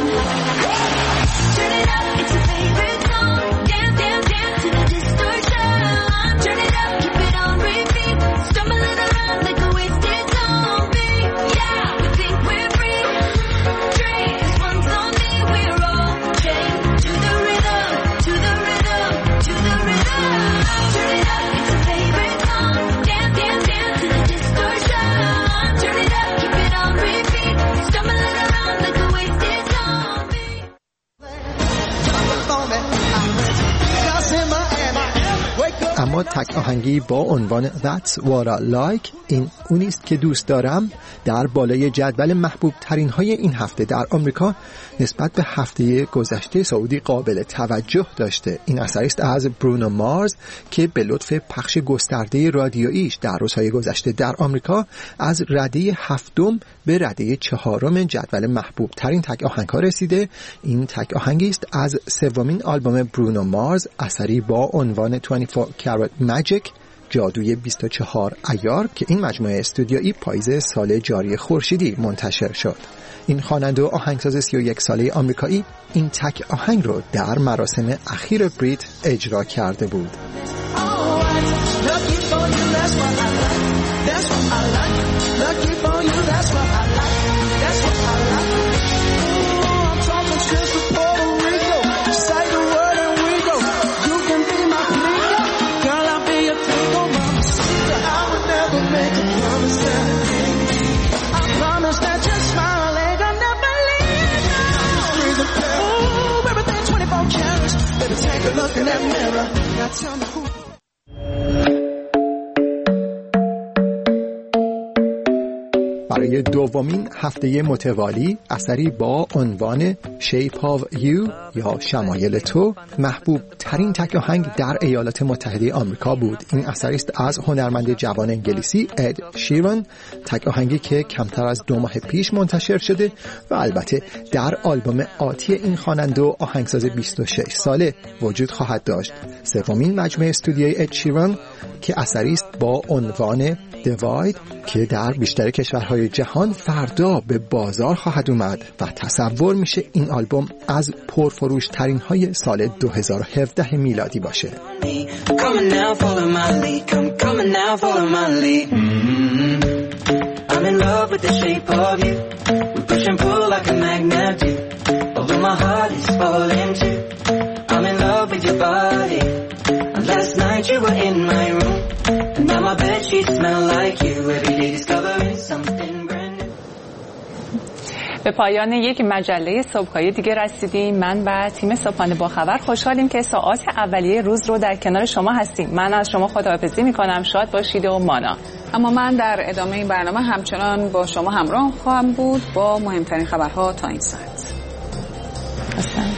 اما تک آهنگی با عنوان That's What I Like، این اونیست که دوست دارم، در بالای جدول محبوب ترین های این هفته در آمریکا نسبت به هفته گذشته صعودی قابل توجه داشته. این اثری است از برونو مارز که به لطف پخش گسترده رادیوییش در روزهای گذشته در آمریکا از رده 7 به رده 4 جدول محبوب ترین تک آهنگ ها رسیده. این تک آهنگی است از 3 آلبوم برونو مارز، اثری با عنوان 24 Karat Magic، جادوی 24 عیار، که این مجموعه استودیویی پاییز سال جاری خورشیدی منتشر شد. این خواننده و آهنگساز 31 ساله آمریکایی این تک آهنگ رو در مراسم اخیر بریت اجرا کرده بود. برای دومین هفته متوالی اثری با عنوان Shape of You یا شمایل تو محبوب ترین تک آهنگ در ایالات متحده آمریکا بود. این اثری است از هنرمند جوان انگلیسی اد شیران، تک آهنگی که کمتر از 2 ماه پیش منتشر شده و البته در آلبوم آتی این خواننده و آهنگساز 26 ساله وجود خواهد داشت. 3 مجموعه استودیوی اد شیران که اثری است با عنوان Divide که در بیشتر کشورهای جهان فردا به بازار خواهد اومد و تصور میشه این آلبوم از پرفروش ترین های سال 2017 میلادی باشه. I'm in love with your body. Last night you were in my room, and now my bedsheets smell like you. Every day discovering something brand new. به پایان یک مجله صبحگاهی دیگه رسیدیم. من و تیم صبحانه با خبر خوشحالیم که ساعات اولیه روز رو در کنار شما هستیم. من از شما خداحافظی میکنم. شاد باشید و مانا. اما من در ادامه این برنامه همچنان با شما همراه خواهم بود با مهمترین خبرها تا این ساعت.